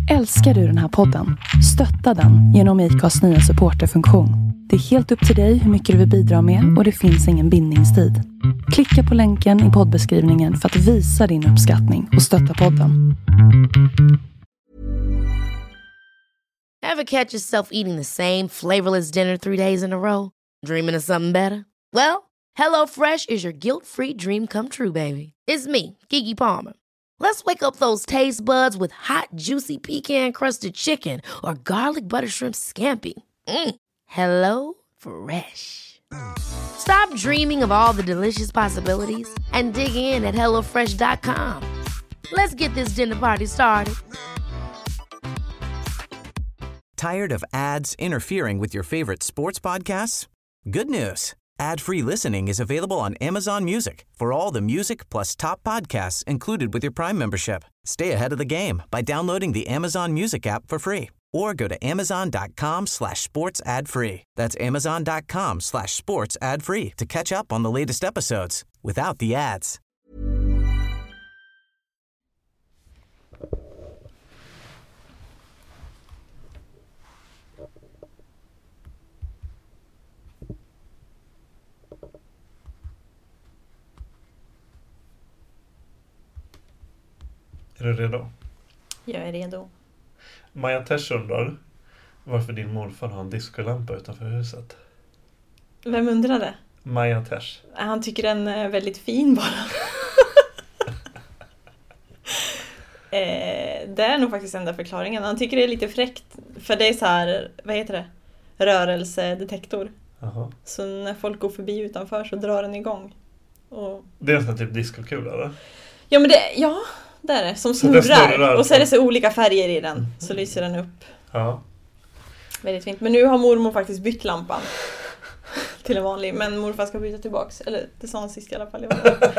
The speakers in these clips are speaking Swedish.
Älskar du den här podden? Stötta den genom IKAs nya supporterfunktion. Det är helt upp till dig hur mycket du vill bidra med och det finns ingen bindningstid. Klicka på länken i poddbeskrivningen för att visa din uppskattning och stötta podden. Ever catch yourself eating the same flavorless dinner 3 days in a row? Dreaming of something better? Well, HelloFresh is your guilt-free dream come true, baby. It's me, Keke Palmer. Let's wake up those taste buds with hot, juicy pecan-crusted chicken or garlic butter shrimp scampi. Hello Fresh. Stop dreaming of all the delicious possibilities and dig in at HelloFresh.com. Let's get this dinner party started. Tired of ads interfering with your favorite sports podcasts? Good news. Ad-free listening is available on Amazon Music for all the music plus top podcasts included with your Prime membership. Stay ahead of the game by downloading the Amazon Music app for free or go to amazon.com/sports ad free. That's amazon.com/sports ad free to catch up on the latest episodes without the ads. Är du redo? Jag är redo. Maja Tesh undrar varför din morfar har en diskolampa utanför huset. Vem undrade? Maja Tesh. Han tycker den är väldigt fin bara. Det är nog faktiskt enda förklaringen. Han tycker det är lite fräckt. För det är så här, vad heter det? Rörelsedetektor. Aha. Så när folk går förbi utanför så drar den igång. Och... Det är en sån typ diskokula, eller? Ja, men det är det. Som snurrar. Och så är det så olika färger i den. Så lyser den upp. Ja. Väldigt fint. Men nu har mormor faktiskt bytt lampan. Till en vanlig. Men morfar ska byta tillbaks. Eller det sa han sist i alla fall.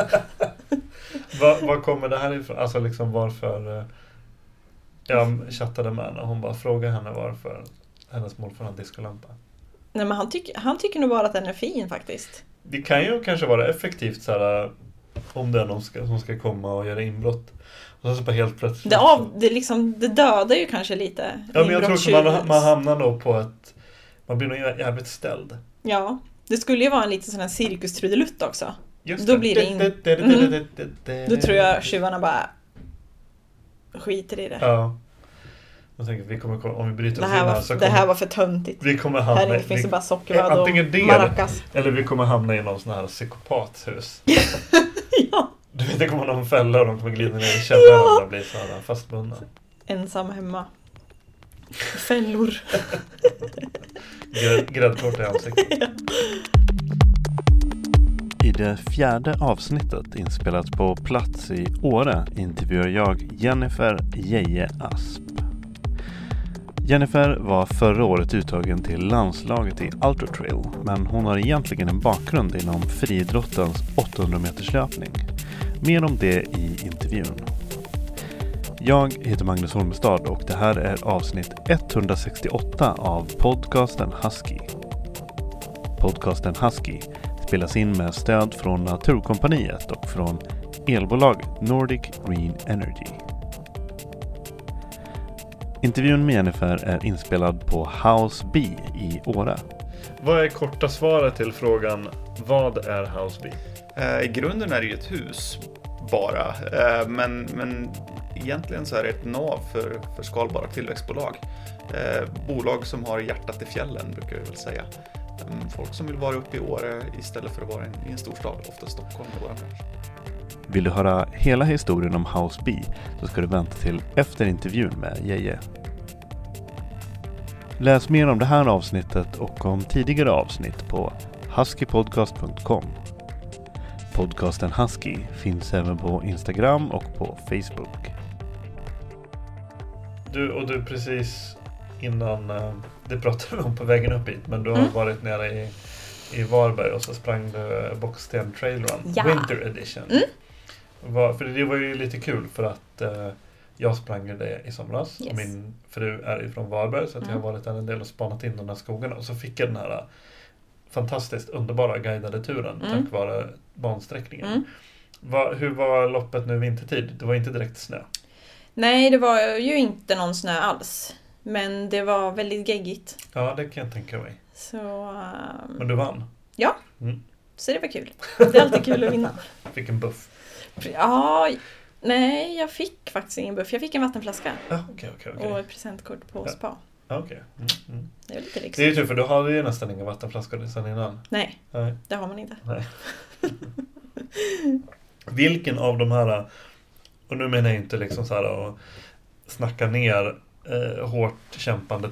Vad kommer det här ifrån? Alltså liksom varför... Jag chattade med henne. Hon bara frågade henne varför hennes morfar har en diskolampa. Nej, men han tycker nog bara att den är fin faktiskt. Det kan ju kanske vara effektivt så här, om det är någon som ska komma och göra inbrott. Och så bara helt plötsligt. Det dödar ju kanske lite. Ja, men jag tror man hamnar nog på ett... Man blir nog jävligt ställd. Ja, det skulle ju vara en liten sån här cirkustrudelutt också. Just då blir det Då tror jag tjuvarna bara skiter i det. Ja. Jag tänker vi kommer om vi bryter oss in här så det här var för töntigt. Vi kommer hamna här finns det bara sockervadd och maracas. Eller vi kommer hamna i någon sån här psykopathus. Ja. Du vet, det kommer någon fälla och de kommer glida ner i källaren och bli så här fastbundna. Ensam hemma. Fällor. Gräddkort i ansiktet. Ja. I det 4:e avsnittet inspelat på plats i Åre intervjuar jag Jennifer Jeje Asp. Jennifer var förra året uttagen till landslaget i ultratrail, men hon har egentligen en bakgrund inom friidrottens 800-meterslöpning. Mer om det i intervjun. Jag heter Magnus Holmestad och det här är avsnitt 168 av podcasten Husky. Podcasten Husky spelas in med stöd från Naturkompaniet och från elbolaget Nordic Green Energy. Intervjun med Jennifer är inspelad på House B i Åre. Vad är korta svaret till frågan, vad är House B? I grunden är det ju ett hus bara, men egentligen så är det ett nav för skalbara tillväxtbolag. Bolag som har hjärtat i fjällen brukar jag väl säga. Folk som vill vara uppe i Åre istället för att vara i en storstad, ofta Stockholm i våran bransch. Vill du höra hela historien om House B så ska du vänta till efter intervjun med Jeje. Läs mer om det här avsnittet och om tidigare avsnitt på huskypodcast.com. Podcasten Husky finns även på Instagram och på Facebook. Du precis innan, det pratade vi om på vägen upp hit, men du har varit nere i Varberg och så sprang du Bocksten Trail Run Winter Edition. För det var ju lite kul för att jag sprang det i somras. Yes. Och min fru är ifrån Varberg så att jag har varit där en del och spanat in de här skogarna. Och så fick jag den här fantastiskt underbara guidade turen tack vare bansträckningen. Hur var loppet nu vintertid? Det var inte direkt snö. Nej, det var ju inte någon snö alls. Men det var väldigt geggigt. Ja, det kan jag tänka mig. Så, Men du vann? Ja, Mm. så det var kul. Det är alltid kul att vinna. Fick en buff? Ja, nej, jag fick faktiskt ingen buff. Jag fick en vattenflaska. Ja, okej. Och ett presentkort på spa. Okej. Det är lite lyxigt. Det är ju tur, för du hade ju nästan inga vattenflaskor sedan innan. Nej, Nej. det har man inte. Nej. Vilken av de här, och nu menar jag inte liksom så här att snacka ner hårt kämpande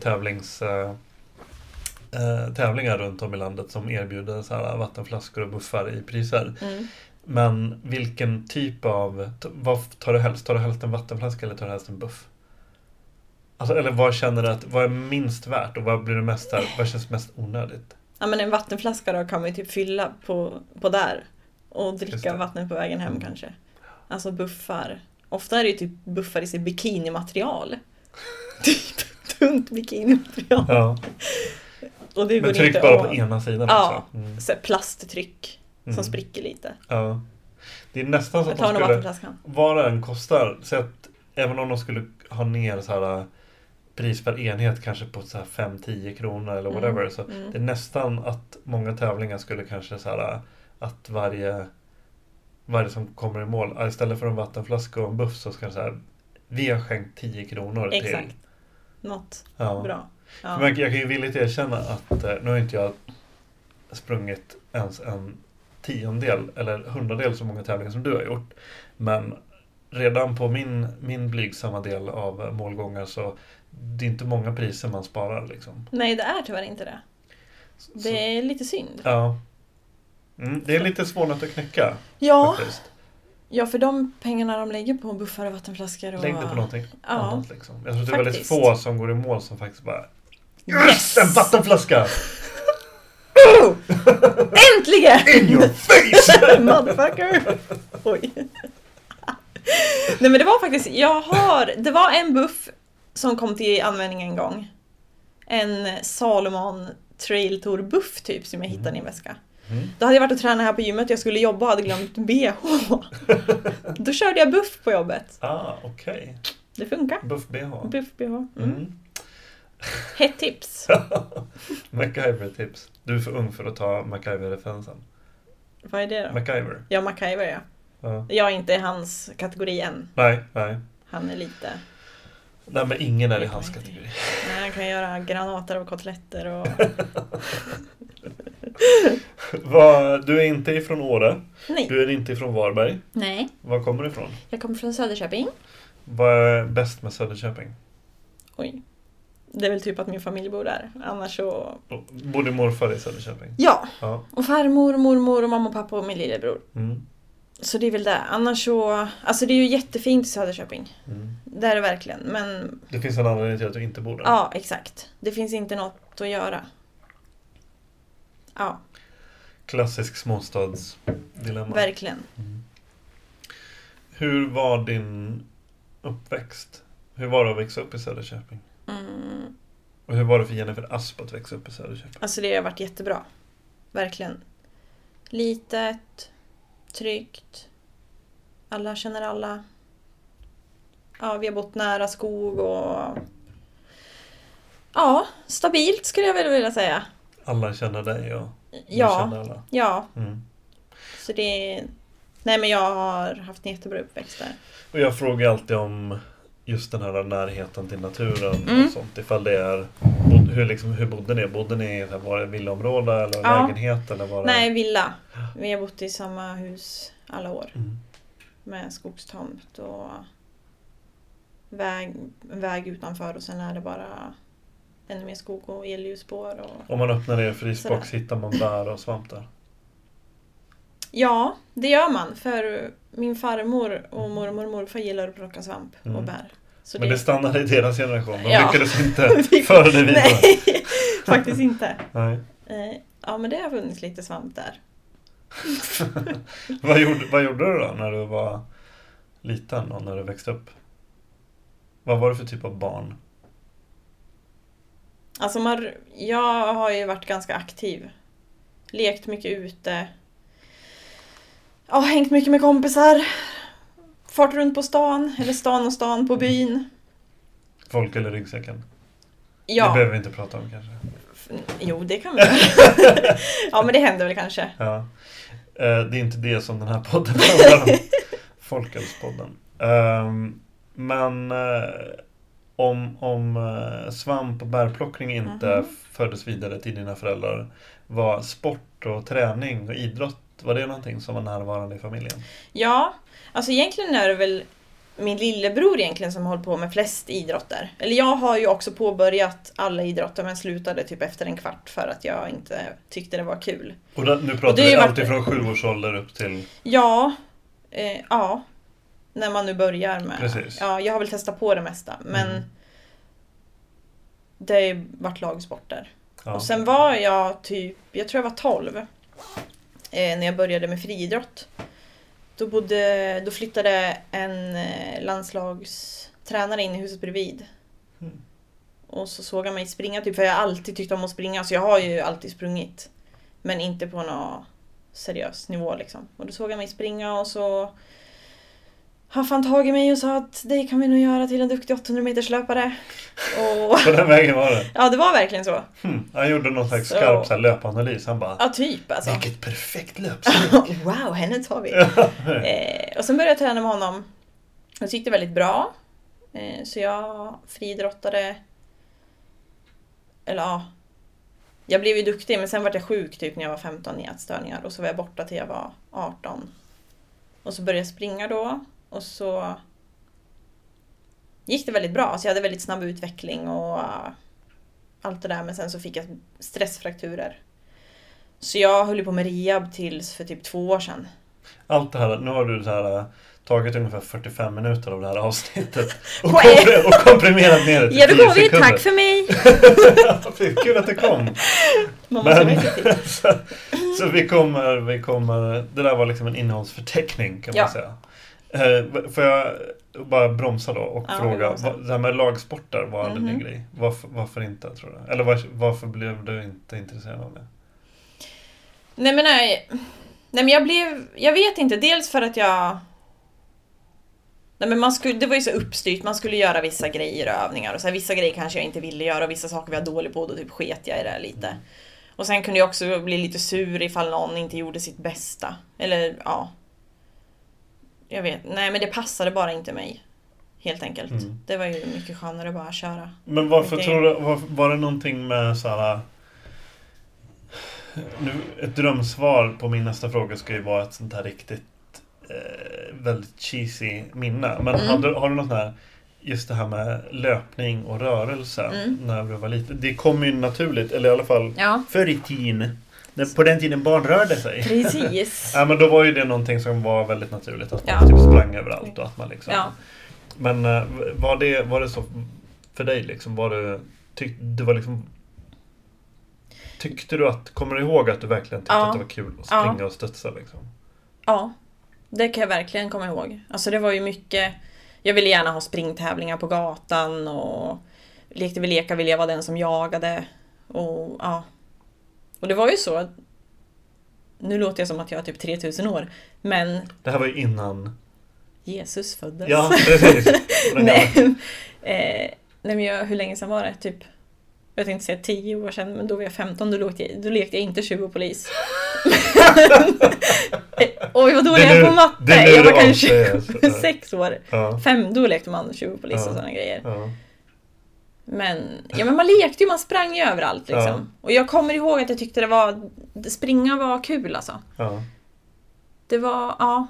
tävlingar runt om i landet som erbjuder så här vattenflaskor och buffar i priser. Men vilken typ av, vad tar du helst? Tar du helst en vattenflaska eller tar du helst en buff? Alltså, eller vad känner du att, vad är minst värt och vad blir det mest här, vad känns mest onödigt? Ja, men en vattenflaska då kan man ju typ fylla på där och dricka vattnet på vägen hem kanske. Alltså buffar. Ofta är det ju typ buffar i sig bikinimaterial. Typ tunt bikinimaterial. Ja. Och det går men tryck inte bara att... på ena sidan ja, också. så plasttryck som spricker lite. Ja. Det är nästan så att de skulle, vad den kostar, så att även om de skulle ha ner så här pris per enhet kanske på så här 5-10 kronor eller whatever, så det är nästan att många tävlingar skulle kanske så här att varje som kommer i mål, istället för en vattenflaska och en buff så ska det så här, vi har skänkt 10 kronor till. Exakt. Något bra. Ja. För jag kan ju villigt erkänna att nu har inte jag sprungit ens en 10-del eller 100-del så många tävlingar som du har gjort. Men redan på min blygsamma del av målgångar så det är inte många priser man sparar liksom. Nej, det är tyvärr inte det. Det är lite synd. Ja. Det är lite svårt att knäcka. Ja. Faktiskt. Ja, för de pengarna de lägger på buffar och vattenflaskor. Och... lägg det på någonting annat liksom. Jag tror det är väldigt få som går i mål som faktiskt bara yes! En vattenflaska! Oh! Äntligen! In your face! Motherfucker! Oj. Nej, men det var faktiskt, det var en buff som kom till användning en gång. En Salomon Trail Tour buff typ som jag hittade i en väska. Då hade jag varit och tränat här på gymmet. Jag skulle jobba och hade glömt BH. Då körde jag buff på jobbet. Okej. Det funkar. Buff BH. Buff BH. Hett tips. MacGyver-tips. Du är för ung för att ta MacGyver-referensen. Vad är det då? MacGyver. Ja, MacGyver, ja. Jag är inte i hans kategori än. Nej. Han är lite... Nej, men ingen är i hans kategori. Nej, han kan göra granater och kotletter och... Du är inte ifrån Åre. Nej. Du är inte ifrån Varberg. Nej. Var kommer du ifrån? Jag kommer från Söderköping. Vad är bäst med Söderköping? Oj. Det är väl typ att min familj bor där. Annars så... Bor din morfar i Söderköping? Ja. Och farmor, mormor och mamma och pappa och min lillebror. Så det är väl det. Annars så... Alltså det är ju jättefint i Söderköping. Det är det verkligen. Men... det finns en anledning till att du inte bor där. Ja, exakt. Det finns inte något att göra. Ja. Klassisk småstadsdilemma. Verkligen. Hur var din uppväxt? Hur var det att växa upp i Söderköping? Och hur var det för Jennifer Asp att växa upp i Söderköping? Alltså det har varit jättebra. Verkligen. Litet. Tryggt. Alla känner alla. Ja, vi har bott nära skog och... ja, stabilt skulle jag väl vilja säga. Alla känner dig och du känner alla. Ja. Så det... nej, men jag har haft en jättebra uppväxt där. Och jag frågar alltid om just den här närheten till naturen och sånt. Ifall det är... hur bodde ni? Bodde ni var det villaområde eller lägenhet? Eller var det... Nej, villa. Vi har bott i samma hus alla år. Med skogstomt och väg utanför. Och sen är det bara ännu mer skog och elljusspår. Och... om man öppnar er frysbox hittar man bär och svamp där? Ja, det gör man. För min farmor och mormor och morfar gillar att plocka svamp och bär. Så men det stannade i deras generation. De ja. lyckades inte föra det vidare. Nej, faktiskt inte. Nej. Ja, men det har funnits lite svamp där. Vad gjorde du då när du var liten och när du växte upp? Vad var det för typ av barn? Alltså jag har ju varit ganska aktiv. Lekt mycket ute. Ja, hängt mycket med kompisar. fart runt på stan, eller stan och stan på byn. Folk eller ryggsäcken? Ja. Det behöver vi inte prata om kanske. Jo, det kan vi. Ja, men det händer väl kanske. Ja. Det är inte det som den här podden handlar om. Folkölspodden. Men om svamp och bärplockning inte fördes vidare till dina föräldrar, var sport och träning och idrott, var det någonting som var närvarande i familjen? Ja, alltså egentligen är det väl min lillebror egentligen som håller på med flest idrotter. Eller jag har ju också påbörjat alla idrotter men slutade typ efter en kvart för att jag inte tyckte det var kul. Och nu pratar vi alltid från 7-årsålder upp till... Ja, när man nu börjar med... Precis. Ja, jag har väl testat på det mesta, men det har ju varit lagsporter. Ja. Och sen var jag typ, jag tror jag var 12 när jag började med friidrott. Då flyttade en landslagstränare in i huset bredvid. Och så såg han mig springa typ, för jag har alltid tyckt om att springa, så jag har ju alltid sprungit. Men inte på någon seriös nivå liksom. Och då såg han mig springa och så han fann tag i mig och sa att det kan vi nog göra till en duktig 800-meterslöpare. Och... På den vägen var det? Ja, det var verkligen så. Han gjorde någon slags skarp så här, löpanalys. Han bara, ja, typ alltså. Vilket perfekt löpsteg. Wow, henne tar vi. Och sen började jag träna med honom. Jag tyckte det väldigt bra. Så jag friidrottade. Eller ja. Jag blev ju duktig, men sen var jag sjuk typ när jag var 15 i ätstörningar. Och så var jag borta till jag var 18. Och så började jag springa då. Och så gick det väldigt bra. Så jag hade väldigt snabb utveckling och allt det där. Men sen så fick jag stressfrakturer. Så jag höll på med rehab tills för typ 2 år sedan. Allt det här, nu har du så här, tagit ungefär 45 minuter av det här avsnittet. Och komprimerat ner det till 10 sekunder. Ja, då går vi. Tack för mig. Kul att det kom. Så vi kommer, det där var liksom en innehållsförteckning kan man säga. Får jag bara bromsa då och fråga, det här med lagsporter, var det din grej? Varför inte, tror du? Eller varför blev du inte intresserad av det? Nej men jag vet inte, dels för att jag... Nej, men det var ju så uppstyrt, man skulle göra vissa grejer och övningar och så här, vissa grejer kanske jag inte ville göra och vissa saker var jag dålig på, då typ sket jag i det lite. Och sen kunde jag också bli lite sur ifall någon inte gjorde sitt bästa. Eller ja. Jag vet, nej men det passade bara inte mig. Helt enkelt. Det var ju mycket skönare att bara köra. Men varför tror du, var det någonting med så här... Nu, ett drömsvar på min nästa fråga ska ju vara ett sånt här riktigt väldigt cheesy minne. Men har du något här, just det här med löpning och rörelse när du var liten? Det kom ju naturligt, eller i alla fall förr i tiden. På den tiden barn rörde sig. Precis. Ja, men då var ju det någonting som var väldigt naturligt. Att man typ sprang överallt och att man liksom... Ja. Men var det så för dig liksom? Det var liksom... Tyckte du kommer du ihåg att du verkligen tyckte att det var kul att springa och studsa liksom? Ja, det kan jag verkligen komma ihåg. Alltså det var ju mycket... Jag ville gärna ha springtävlingar på gatan och lekte vi leka ville jag vara den som jagade. Och ja... Och det var ju så att, nu låter jag som att jag är typ 3000 år, men... Det här var ju innan... Jesus föddes. Ja, precis. Nej, men hur länge sedan var det? Typ, jag tänkte säga 10 år sedan, men då var jag 15, då lekte jag inte 20 polis. Oj, vad dålig jag på matte. Jag var kanske 6 år. 5, då lekte man 20 polis och sådana grejer. Ja. Men man lekte ju, man sprang ju överallt liksom. Ja. Och jag kommer ihåg att jag tyckte springa var kul alltså. Ja. Det var,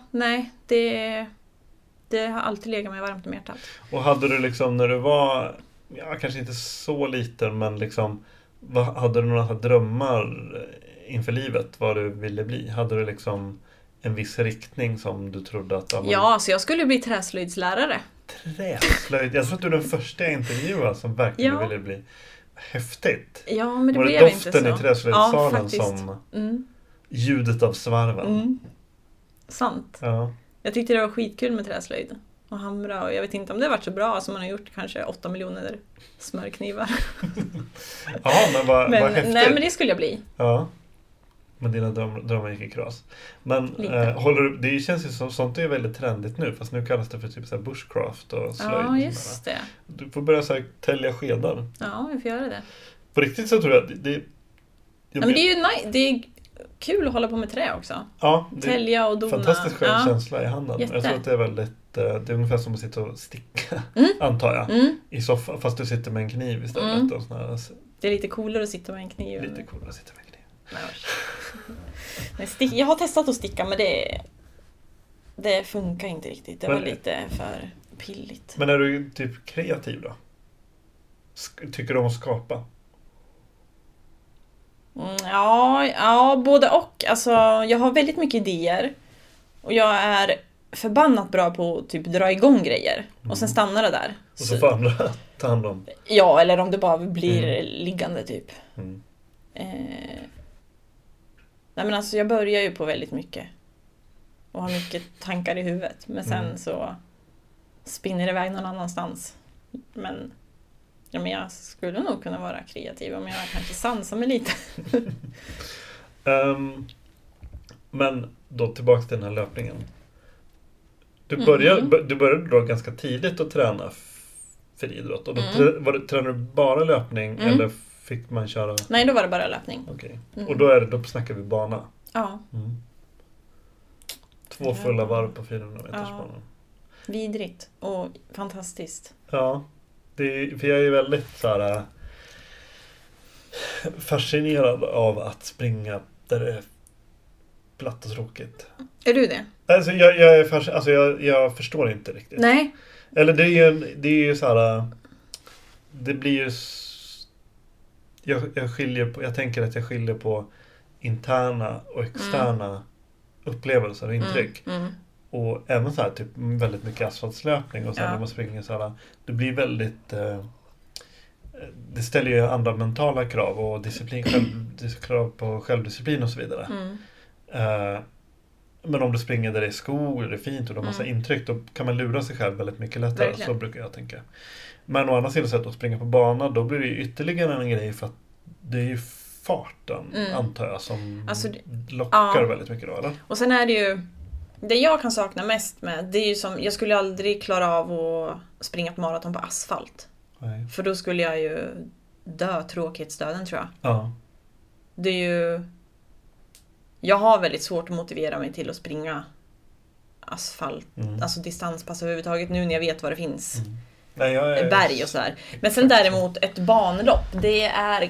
det har alltid legat mig varmt om hjärtat. Och hade du liksom när du var, kanske inte så liten, men liksom, hade du några drömmar inför livet, vad du ville bli? Hade du liksom en viss riktning som du trodde att... Ja, så jag skulle bli träslöjdslärare. Träslöjd? Jag tror att du är den första jag intervjuade som verkligen ville bli. Häftigt. Ja, men det var blev det inte så. Doften i träslöjdssalen som ljudet av svarven. Sant. Ja. Jag tyckte det var skitkul med träslöjd och hamra, och jag vet inte om det har varit så bra som man har gjort kanske 8 miljoner smörknivar. Ja, men vad häftigt. Nej, men det skulle jag bli. Ja. Men dina drömmar gick i kras. Men det känns ju som sånt är väldigt trendigt nu. Fast nu kallas det för typ så här bushcraft och slöjd. Ja, just det. Du får börja så här, tälja skedar. Ja, vi får göra det. På riktigt så tror jag att men det är ju det är kul att hålla på med trä också. Ja, tälja och dona. Fantastisk skön känsla i handen. Jätte. Jag tror att det är väldigt... Det är ungefär som att sitta och sticka, antar jag. I soffan, fast du sitter med en kniv istället. Och såna här. Det är lite coolare att sitta med en kniv. Lite coolare att sitta med en kniv. Nej, jag har testat att sticka, men det funkar inte riktigt. Det var lite för pilligt. Men är du typ kreativ då? Tycker du om att skapa? Ja, både och. Alltså, jag har väldigt mycket idéer. Och jag är förbannat bra på att typ dra igång grejer. Och sen stannar det där. Och så får andra ta hand om. Ja, eller om det bara blir liggande typ. Nej, men alltså jag börjar ju på väldigt mycket. Och har mycket tankar i huvudet. Men sen så spinner det iväg någon annanstans. Men jag skulle nog kunna vara kreativ om jag kanske sansar mig lite. Men då tillbaka till den här löpningen. Du började då ganska tidigt att träna friidrott. Och då tränade du bara löpning eller fick man köra? Nej, då var det bara löpning. Okej. Och då snackar vi bana? Ja. 2 fulla varv på 400 meters bana. Vidrigt och fantastiskt. Ja. För jag är väldigt så här fascinerad av att springa där det är platt och tråkigt. Är du det? Alltså jag förstår inte riktigt. Nej. Eller det är ju så här, det blir ju jag tänker att jag skiljer på interna och externa upplevelser och intryck. Och även så här typ väldigt mycket asfaltslöpning och sen när man springer så här, det blir väldigt det ställer ju andra mentala krav och krav på självdisciplin och så vidare. Men om du springer där det är skog och det är fint och det är massa intryck, då kan man lura sig själv väldigt mycket lättare. Verkligen. Så brukar jag tänka. Men å andra sidan sätt att springa på bana, då blir det ju ytterligare en grej för att det är ju farten, antar jag, som lockar väldigt mycket då, eller? Och sen är det ju det jag kan sakna mest med, det är ju som, jag skulle aldrig klara av att springa på maraton på asfalt. Nej. För då skulle jag ju dö tråkighetsdöden, tror jag. Ja. Det är ju... Jag har väldigt svårt att motivera mig till att springa asfalt, alltså distanspass överhuvudtaget, nu när jag vet vad det finns. Nej, berg och sådär. Men sen däremot ett banlopp, det är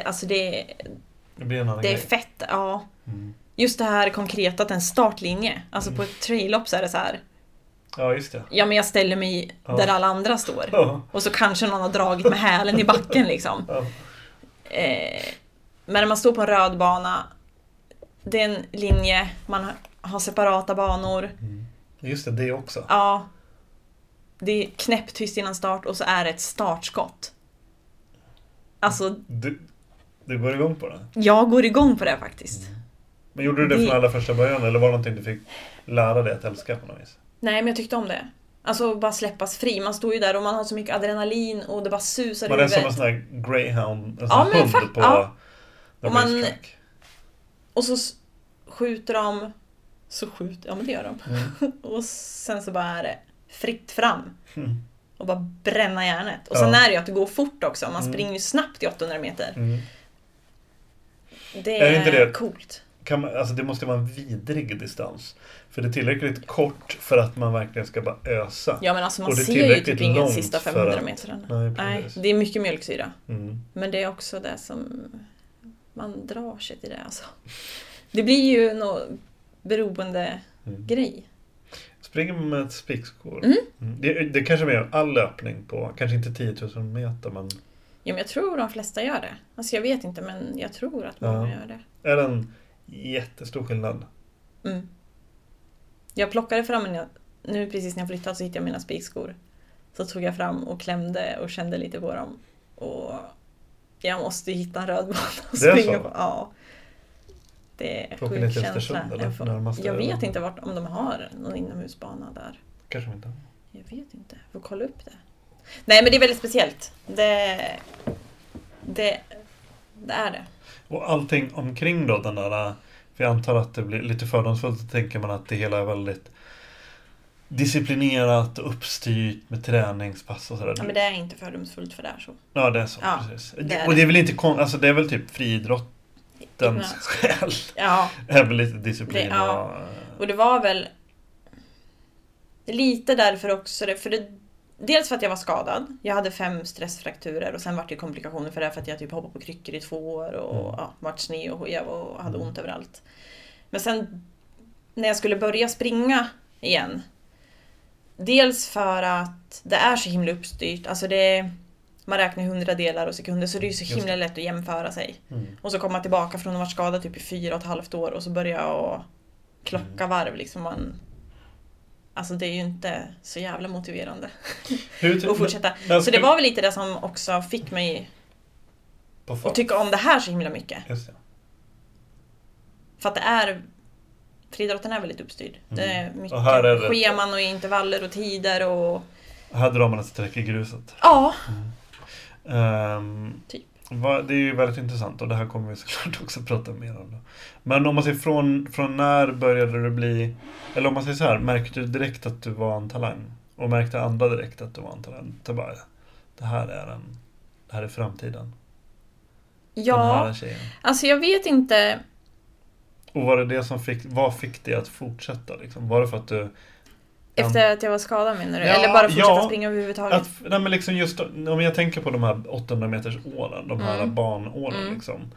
fett, ja. Just det här konkret att en startlinje, alltså på ett trail-lopp så är det så här. Ja, just det. Ja, men jag ställer mig där alla andra står. Och så kanske någon har dragit med hälen i backen liksom. Men när man står på en röd bana, det är en linje, man har separata banor. Just det också. Ja. Det är knäpptyst innan start och så är det ett startskott. Alltså... Du går igång på det? Jag går igång på det faktiskt. Men gjorde du det från allra första början eller var det någonting du fick lära dig att älska på något vis? Nej, men jag tyckte om det. Alltså bara släppas fri. Man står ju där och man har så mycket adrenalin och det bara susar i huvudet. Man är som en sån här greyhound, en sån hund på racetrack. Och så skjuter de. Ja, men det gör de. Och sen så bara är det fritt fram. Och bara bränna järnet. Och sen är det ju att det går fort också. Man springer ju snabbt i 800 meter. Det är inte det coolt. Det måste vara en vidrig distans. För det är tillräckligt kort för att man verkligen ska bara ösa. Ja, men alltså man ser ju typ ingen sista 500 meterna. Nej, det är mycket mjölksyra. Men det är också det som man drar sig till det. Alltså. Det blir ju någon beroende grej. Springer man med ett spikskor. Det kanske är mer all löpning på, kanske inte 10 000 meter, men... Ja, men jag tror de flesta gör det. Alltså jag vet inte, men jag tror att många gör det. Är det en jättestor skillnad? Jag plockade fram nu precis när jag flyttade så hittade jag mina spikskor. Så tog jag fram och klämde och kände lite på dem. Och jag måste hitta en röd bana och springa på. Ja. Det är sjuk känsla. Jag vet inte om de har någon inomhusbana där. Kanske inte. Jag vet inte. Jag får kolla upp det. Nej, men det är väldigt speciellt. Det är det. Och allting omkring då, den där För jag antar att det blir lite fördomsfullt, så tänker man att det hela är väldigt disciplinerat och uppstyrt med träningspass och sådär. Ja, men det är inte fördomsfullt för det är så. Ja, det är så, ja, precis. Och det är väl inte alltså det är väl typ friidrottens själ. Ja. Är väl lite disciplin och det var väl lite därför också dels för att jag var skadad. Jag hade 5 stressfrakturer och sen var det komplikationer för det för att jag typ hoppade på kryckor i 2 år och vart sned och jag hade ont överallt. Men sen när jag skulle börja springa igen, dels för att det är så himla uppstyrt, alltså man räknar 100 delar och sekunder, så det är så himla lätt att jämföra sig. Och så komma tillbaka från att vara skadad typ i 4,5 år och så börja jag klocka varv liksom. Alltså det är ju inte så jävla motiverande att fortsätta. Så det var väl lite det som också fick mig att tycka om det här så himla mycket. Just det. För att friidrotten är väldigt uppstyrd. Det är mycket scheman och intervaller och tider och... Här drar man ett streck i gruset. Ja. Typ. Det är ju väldigt intressant och det här kommer vi såklart också prata mer om. Men om man säger från när började det bli, eller om man säger så här, märkte du direkt att du var en talang? Och märkte andra direkt att du var en talang? Det här är framtiden. Ja, alltså jag vet inte. Och var det som vad fick dig att fortsätta liksom? Var det för att du... Efter att jag var skadad menar du? Eller bara fortsätta springa överhuvudtaget? Nej, men liksom just om jag tänker på de här 800 meters åren, de här banåren liksom.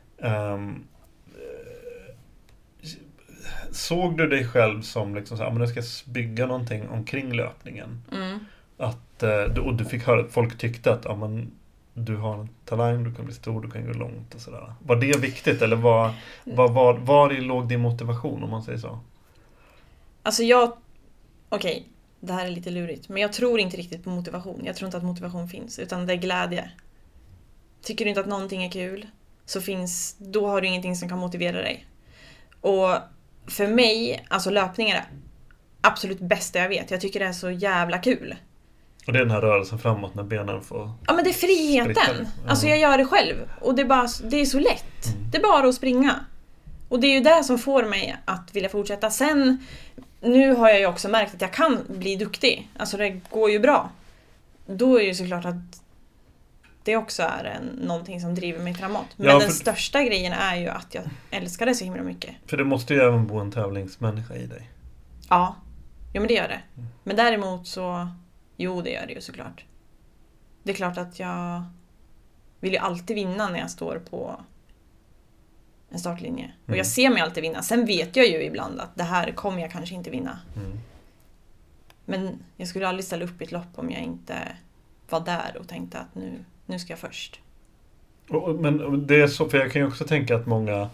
Såg du dig själv som liksom så här, men jag ska bygga någonting omkring löpningen? Och du fick höra att folk tyckte att du har en talang, du kan bli stor, du kan gå långt och sådär. Var det viktigt eller var låg din motivation om man säger så? Alltså okej, det här är lite lurigt, men jag tror inte riktigt på motivation. Jag tror inte att motivation finns, utan det är glädje. Tycker du inte att någonting är kul, då har du ingenting som kan motivera dig. Och för mig, alltså löpning är det absolut bästa jag vet. Jag tycker det är så jävla kul. Och det är den här rörelsen framåt när benen får... Ja, men det är friheten. Alltså jag gör det själv. Och det är så lätt. Det är bara att springa. Och det är ju det som får mig att vilja fortsätta. Sen, nu har jag ju också märkt att jag kan bli duktig. Alltså det går ju bra. Då är det ju såklart att det också är någonting som driver mig framåt. Men den största grejen är ju att jag älskar det så himla mycket. För det måste ju även bo en tävlingsmänniska i dig. Ja, men det gör det. Men däremot så... Jo, det gör det ju såklart. Det är klart att jag vill ju alltid vinna när jag står på en startlinje. Och jag ser mig alltid vinna. Sen vet jag ju ibland att det här kommer jag kanske inte vinna. Men jag skulle aldrig ställa upp i ett lopp om jag inte var där och tänkte att nu ska jag först. Men det är så, för jag kan ju också tänka att många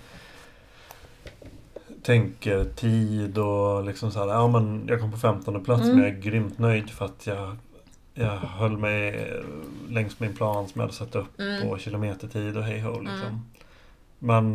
tänker tid och liksom så här, men jag kom på 15:e plats men jag är grymt nöjd för att jag höll mig längs min plan som jag hade satt upp på kilometertid och hej ho liksom. Men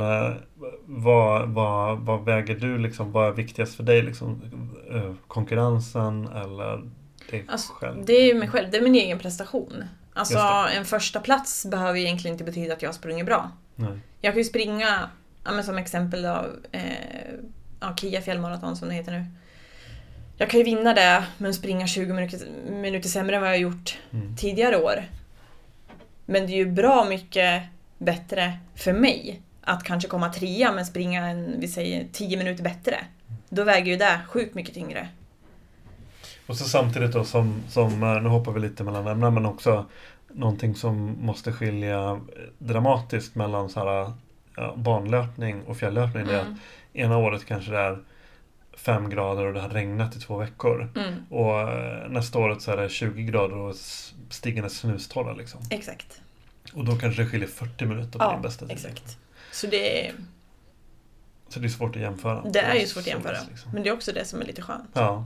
vad väger du liksom, vad är viktigast för dig liksom, konkurrensen eller dig själv? Det är ju mig själv, det är min egen prestation. Alltså en första plats behöver egentligen inte betyda att jag har sprungit bra. Nej. Jag kan ju springa, men som exempel då, Kia fjällmaraton som det heter nu. Jag kan ju vinna det men springa 20 minuter sämre än vad jag har gjort tidigare år. Men det är ju bra mycket bättre för mig att kanske komma 3 men springa vi säger 10 minuter bättre. Då väger ju det sjukt mycket tyngre. Och så samtidigt då som nu hoppar vi lite mellan ämnen, men också någonting som måste skilja dramatiskt mellan så här, banlöpning och fjälllöpning. Det är att ena året kanske det är 5 grader och det har regnat i 2 veckor. Och nästa året så är det 20 grader och stigande snustorra liksom. Exakt. Och då kanske det skiljer 40 minuter på din bästa tid. Exakt. Så det är svårt att jämföra. Det är ju svårt att jämföra. Liksom. Men det är också det som är lite skönt. Ja.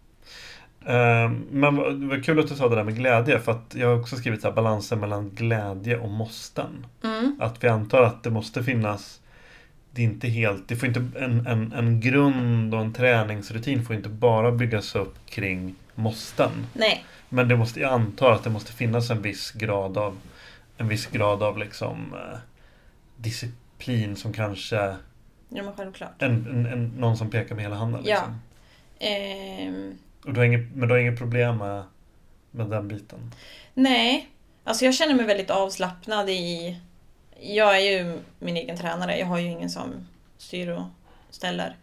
Men det var kul att du sa det där med glädje, för att jag har också skrivit så här, balansen mellan glädje och måsten. Att vi antar att det måste finnas, det är inte helt, det får inte en grund och en träningsrutin får inte bara byggas upp kring måsten. Nej. Men det måste, jag antar att det måste finnas en viss grad av liksom disciplin som kanske Ja, men självklart. Någon som pekar med hela handen liksom. Ja. Och men du har inget problem med den biten? Nej, alltså jag känner mig väldigt avslappnad jag är ju min egen tränare, jag har ju ingen som styr och ställer.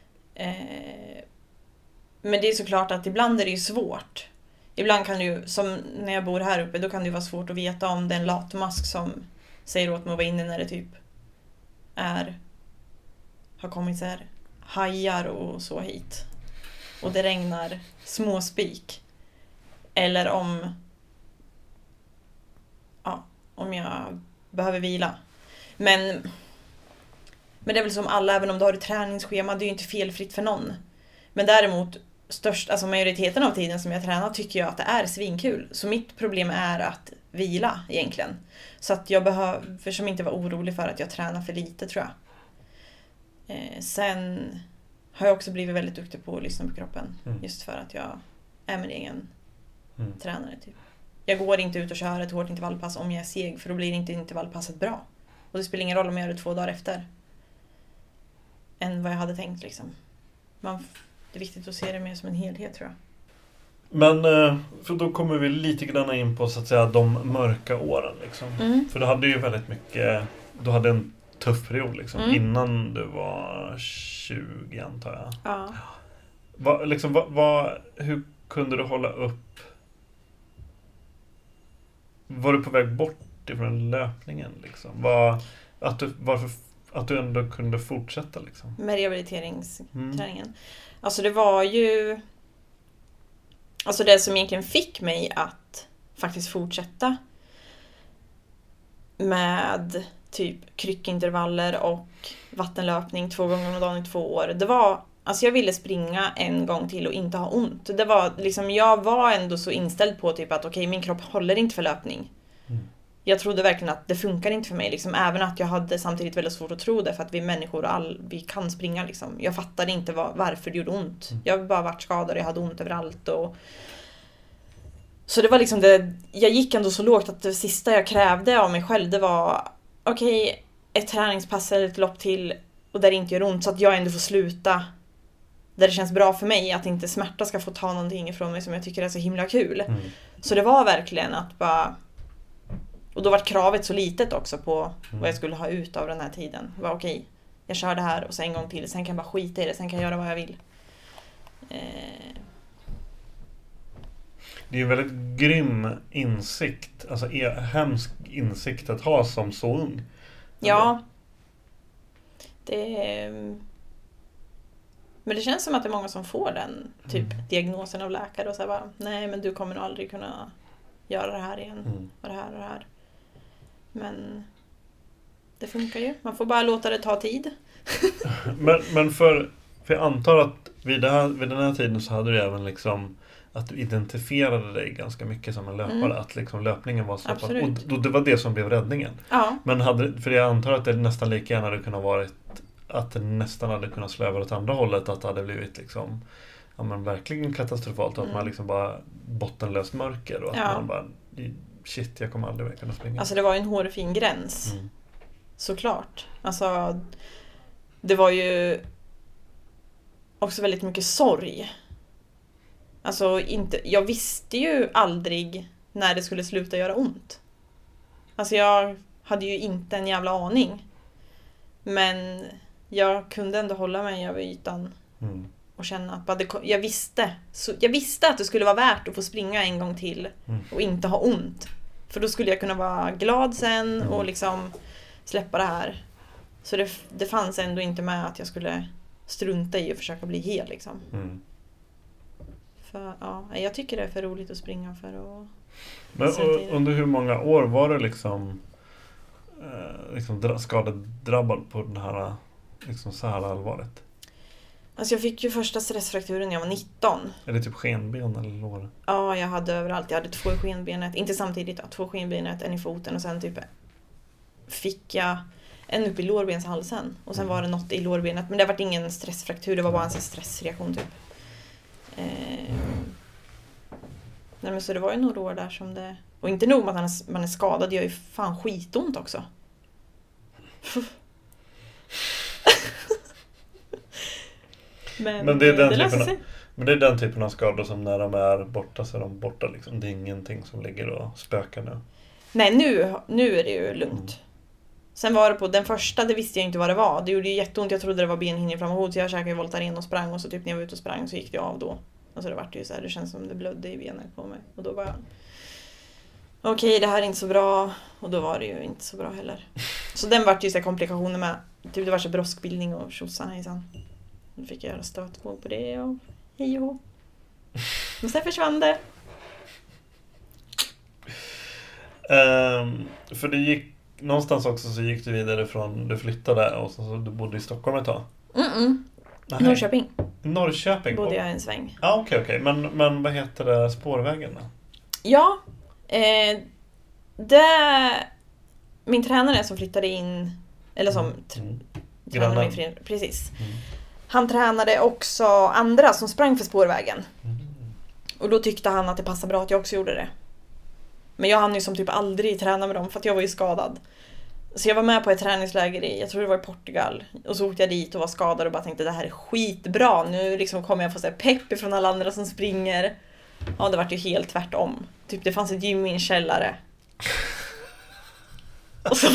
Men det är såklart att ibland är det ju svårt. Ibland kan det ju, som när jag bor här uppe, då kan det ju vara svårt att veta om det är en latmask som säger åt mig att vara inne när det typ har kommit så här hajar och så hit. Och det regnar småspik. Eller om jag behöver vila. Men det är väl som alla, även om du har ett träningsschema, det är ju inte felfritt för någon. Men däremot, majoriteten av tiden som jag tränar tycker jag att det är svinkul. Så mitt problem är att vila egentligen. Så att jag behöver som inte vara orolig för att jag tränar för lite, tror jag. Sen har jag också blivit väldigt duktig på att lyssna på kroppen. Just för att jag är min egen tränare typ. Jag går inte ut och kör ett hårt intervallpass om jag är seg, för då blir inte intervallpasset bra. Och det spelar ingen roll om jag gör det 2 dagar efter än vad jag hade tänkt liksom. Det är viktigt att se det mer som en helhet, tror jag. Men för då kommer vi lite grann in på så att säga de mörka åren liksom. För du hade ju väldigt mycket, du hade en tuff period liksom innan du var 20, antar jag. Ja. Hur kunde du hålla upp? Var du på väg bort ifrån löpningen liksom? Varför att du ändå kunde fortsätta liksom? Med rehabiliteringsträningen. Alltså det var ju, alltså det som egentligen fick mig att faktiskt fortsätta med typ kryckintervaller och vattenlöpning 2 gånger om dagen i 2 år. Det var, alltså jag ville springa en gång till och inte ha ont. Det var liksom, jag var ändå så inställd på typ att okej, min kropp håller inte för löpning. Jag trodde verkligen att det funkar inte för mig liksom, även att jag hade samtidigt väldigt svårt att tro det, för att vi människor vi kan springa liksom. Jag fattade inte varför det gjorde ont. Jag bara varit skadad och jag hade ont överallt så det var liksom jag gick ändå så lågt att det sista jag krävde av mig själv, det var okej, ett träningspass eller ett lopp till och där det inte gör ont, så att jag ändå får sluta där det känns bra för mig, att inte smärta ska få ta någonting ifrån mig som jag tycker är så himla kul. Så det var verkligen att bara, och då var kravet så litet också på vad jag skulle ha ut av den här tiden. Det var okej, jag kör det här och sen en gång till, sen kan jag bara skita i det, sen kan jag göra vad jag vill. Det är ju en väldigt grym insikt, alltså hemsk insikt att ha som så ung. Ja. Men det känns som att det är många som får den typ diagnosen av läkare och så bara, nej men du kommer aldrig kunna göra det här igen och det här och det här. Men det funkar ju. Man får bara låta det ta tid. men för jag antar att vid den här tiden så hade du även liksom att du identifierade dig ganska mycket som en löpare, att liksom löpningen var så pass, och det var det som blev räddningen. Ja. Men för jag antar att det nästan lika gärna hade kunnat varit att det nästan hade kunnat slå över åt andra hållet, att det hade blivit liksom, ja men verkligen katastrofalt, att man liksom bara bottenlöst mörker och att man bara, shit, jag kommer aldrig kunna springa. Alltså det var ju en hårfin gräns. Såklart. Alltså det var ju också väldigt mycket sorg. Alltså jag visste ju aldrig när det skulle sluta göra ont. Alltså jag hade ju inte en jävla aning. Men jag kunde ändå hålla mig över ytan och känna att jag visste att det skulle vara värt att få springa en gång till och inte ha ont. För då skulle jag kunna vara glad sen och liksom släppa det här. Så det fanns ändå inte med att jag skulle strunta i och försöka bli hel liksom. För jag tycker det är för roligt att springa för att... Men under hur många år var det liksom skadedrabbad på den här liksom så här allvarligt? Alltså jag fick ju första stressfrakturen när jag var 19. Är det typ skenben eller lår? Ja, jag hade överallt. Jag hade 2 i skenbenet. Inte samtidigt då. 2 i skenbenet, en i foten och sen typ fick jag en upp i lårbenshalsen. Och sen var det något i lårbenet. Men det var ingen stressfraktur. Det var bara en stressreaktion typ. Nej men så det var ju några år där som det... Och inte nog med att man är skadad. Det gör ju fan skitont också. Men det är den typen av skador som när de är borta så är de borta liksom. Det är ingenting som ligger och spökar nu. Nej, nu är det ju lugnt. Sen var det på den första, det visste jag inte vad det var. Det gjorde ju jätteont, jag trodde det var benhinneinflammation. Så jag käkade Voltaren och sprang, och så typ när jag var ute och sprang så gick det av då. Alltså det var ju så här, det känns som det blödde i benen på mig. Och då var jag, okej, det här är inte så bra. Och då var det ju inte så bra heller. Så den var ju så här komplikationer med, typ det var så broskbildning och tjosan hejsan. Då fick jag göra stötvåg på det och hej och hå. Men sen försvann det. För det gick någonstans också, så gick du vidare från, du flyttade och så du bodde i Stockholm ett tag. Norrköping bodde jag en sväng. Ja, okej. Men vad heter det, spårvägen då? Ja, min tränare som flyttade in, eller som tränade mig, precis. Han tränade också andra som sprang för spårvägen. Och då tyckte han att det passade bra att jag också gjorde det. Men jag hann ju som typ aldrig träna med dem för att jag var ju skadad. Så jag var med på ett träningsläger jag tror det var i Portugal. Och så åkte jag dit och var skadad och bara tänkte det här är skitbra. Nu liksom kommer jag få så här pepp från alla andra som springer. Ja, det var ju helt tvärtom. Typ det fanns ett gym i en källare. Och så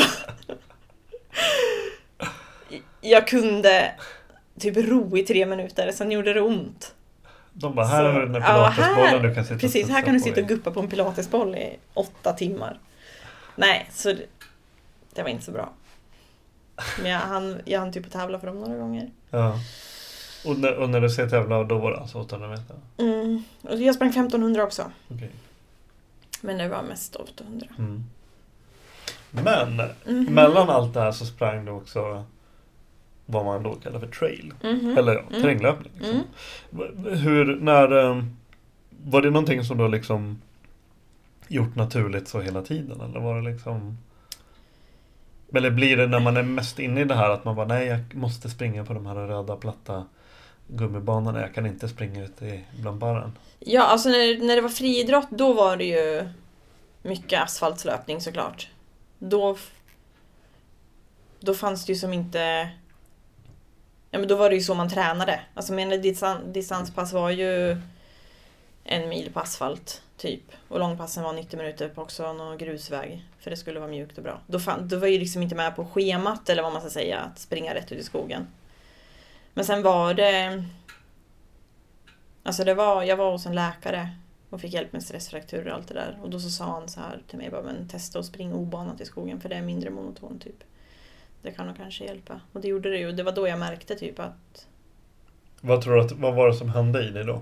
jag kunde typ ro i 3 minuter, sen gjorde det ont. De bara, här har du den pilatesbollen du kan sitta. Precis, här kan du sitta och guppa på en pilatesboll i 8 timmar. Nej, så det var inte så bra. Men jag hann typ att tävla för dem några gånger. Ja. Och när du ser tävla, då var det alltså 800 meter? Och jag sprang 1500 också. Okay. Men det var mest 800. Men mellan allt det här så sprang du också vad man då kallar för trail. Eller terränglöpning. Liksom. Var det någonting som du liksom gjort naturligt så hela tiden? Eller var det liksom... Eller blir det när man är mest inne i det här att man bara, nej, jag måste springa på de här röda platta gummibanorna, jag kan inte springa ute bland barren? Ja, alltså när det var friidrott, då var det ju mycket asfaltslöpning såklart. Då fanns det ju som inte... Ja, men då var det ju så man tränade. Alltså men distanspass var ju 1 mil på asfalt typ. Och långpassen var 90 minuter på också någon grusväg. För det skulle vara mjukt och bra. Då var ju liksom inte med på schemat, eller vad man ska säga, att springa rätt ut i skogen. Men sen var det... Alltså jag var hos en läkare och fick hjälp med stressfrakturer och allt det där. Och då så sa han så här till mig, bara, men testa att springa obanat i skogen för det är mindre monoton typ. Det kan nog kanske hjälpa. Och det gjorde det ju. Det var då jag märkte typ att... Vad var det som hände i dig då?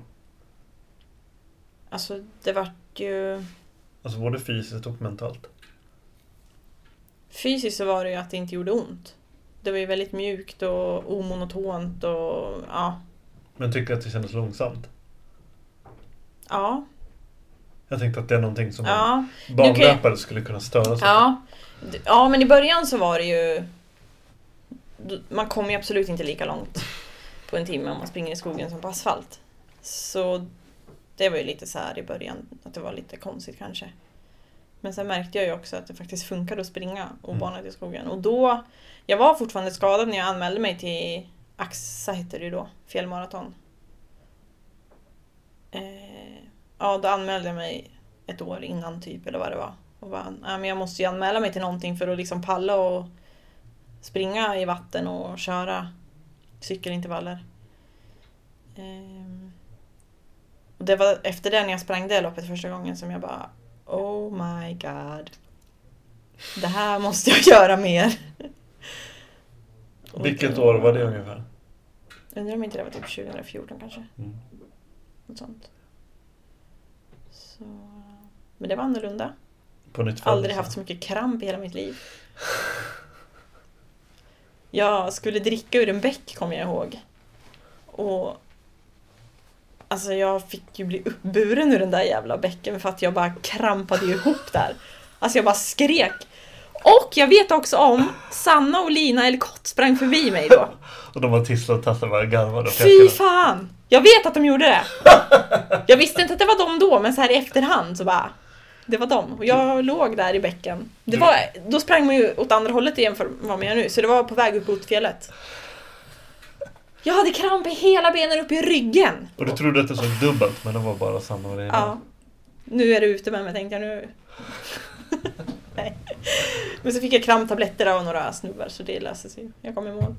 Alltså det var ju... Alltså både fysiskt och mentalt? Fysiskt så var det ju att det inte gjorde ont. Det var ju väldigt mjukt och omonotont och ja. Men tycker att det kändes långsamt? Ja. Jag tänkte att det är någonting som banlöpare skulle kunna störa sig. Ja, men i början så var det ju... Man kommer ju absolut inte lika långt på en timme om man springer i skogen som på asfalt. Så det var ju lite så här i början att det var lite konstigt kanske. Men sen märkte jag ju också att det faktiskt funkade att springa obanat i skogen. Och då, jag var fortfarande skadad när jag anmälde mig till AXA, heter det ju då, fjällmaraton. Ja, då anmälde jag mig 1 år innan typ, eller vad det var. Och bara, men jag måste ju anmäla mig till någonting för att liksom palla och springa i vatten och köra cykelintervaller. Och det var efter det när jag sprang det loppet första gången som jag bara, oh my god, det här måste jag göra mer. Vilket år var det ungefär? Undrar om inte det var typ 2014 kanske. Något sånt. Så... Men det var annorlunda. På nytt aldrig haft så mycket kramp i hela mitt liv. Jag skulle dricka ur en bäck, kommer jag ihåg. Och alltså jag fick ju bli uppburen ur den där jävla bäcken för att jag bara krampade ihop där. Alltså jag bara skrek. Och jag vet också om Sanna och Lina Elkott sprang förbi mig då. Och de var tissla och tassade bara garvade. Fy fan! Jag vet att de gjorde det. Jag visste inte att det var de då, men så här i efterhand så bara... Det var de. Och jag låg där i bäcken. Då sprang man ju åt andra hållet igen för vad man gör nu. Så det var på väg upp mot fjället. Jag hade kramp i hela benen upp i ryggen. Och du trodde att det såg dubbelt, men det var bara samma grej. Ja. Nu är det ute med mig, tänkte jag nu. Nej. Men så fick jag kramptabletter av några snubbar, så det löser sig. Jag kom i mål.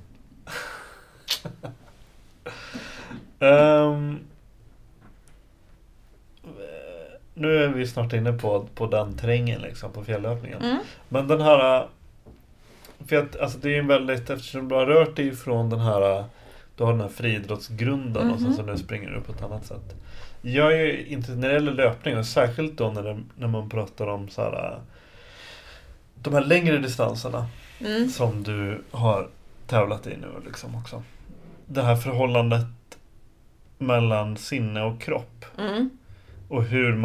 Nu är vi snart inne på den terrängen liksom, på fjällöpningen. Men den här, för att, alltså det är en väldigt, eftersom du har rört dig ifrån den här, du har den här friidrottsgrunden och sen så nu springer du på ett annat sätt. Jag är ju inte, när det gäller löpning, och särskilt då när man pratar om så här, de här längre distanserna som du har tävlat i nu liksom också. Det här förhållandet mellan sinne och kropp. Och hur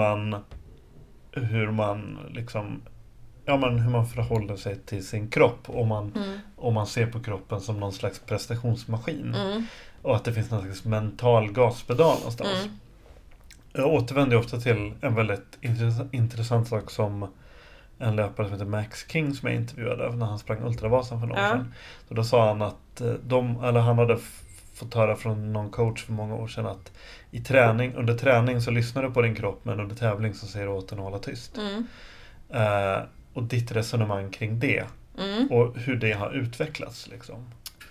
man liksom, ja, men hur man förhåller sig till sin kropp, om man ser på kroppen som någon slags prestationsmaskin. Och att det finns någon slags mental gaspedal någonstans. Jag återvänder ofta till en väldigt intressant sak som en löpare som heter Max King som jag intervjuade när han sprang Ultravasan för några år sedan. Så då sa han att han hade fått höra från någon coach för många år sedan att under träning så lyssnar du på din kropp, men under tävling så säger du åt den att hålla tyst. Och ditt resonemang kring det och hur det har utvecklats liksom.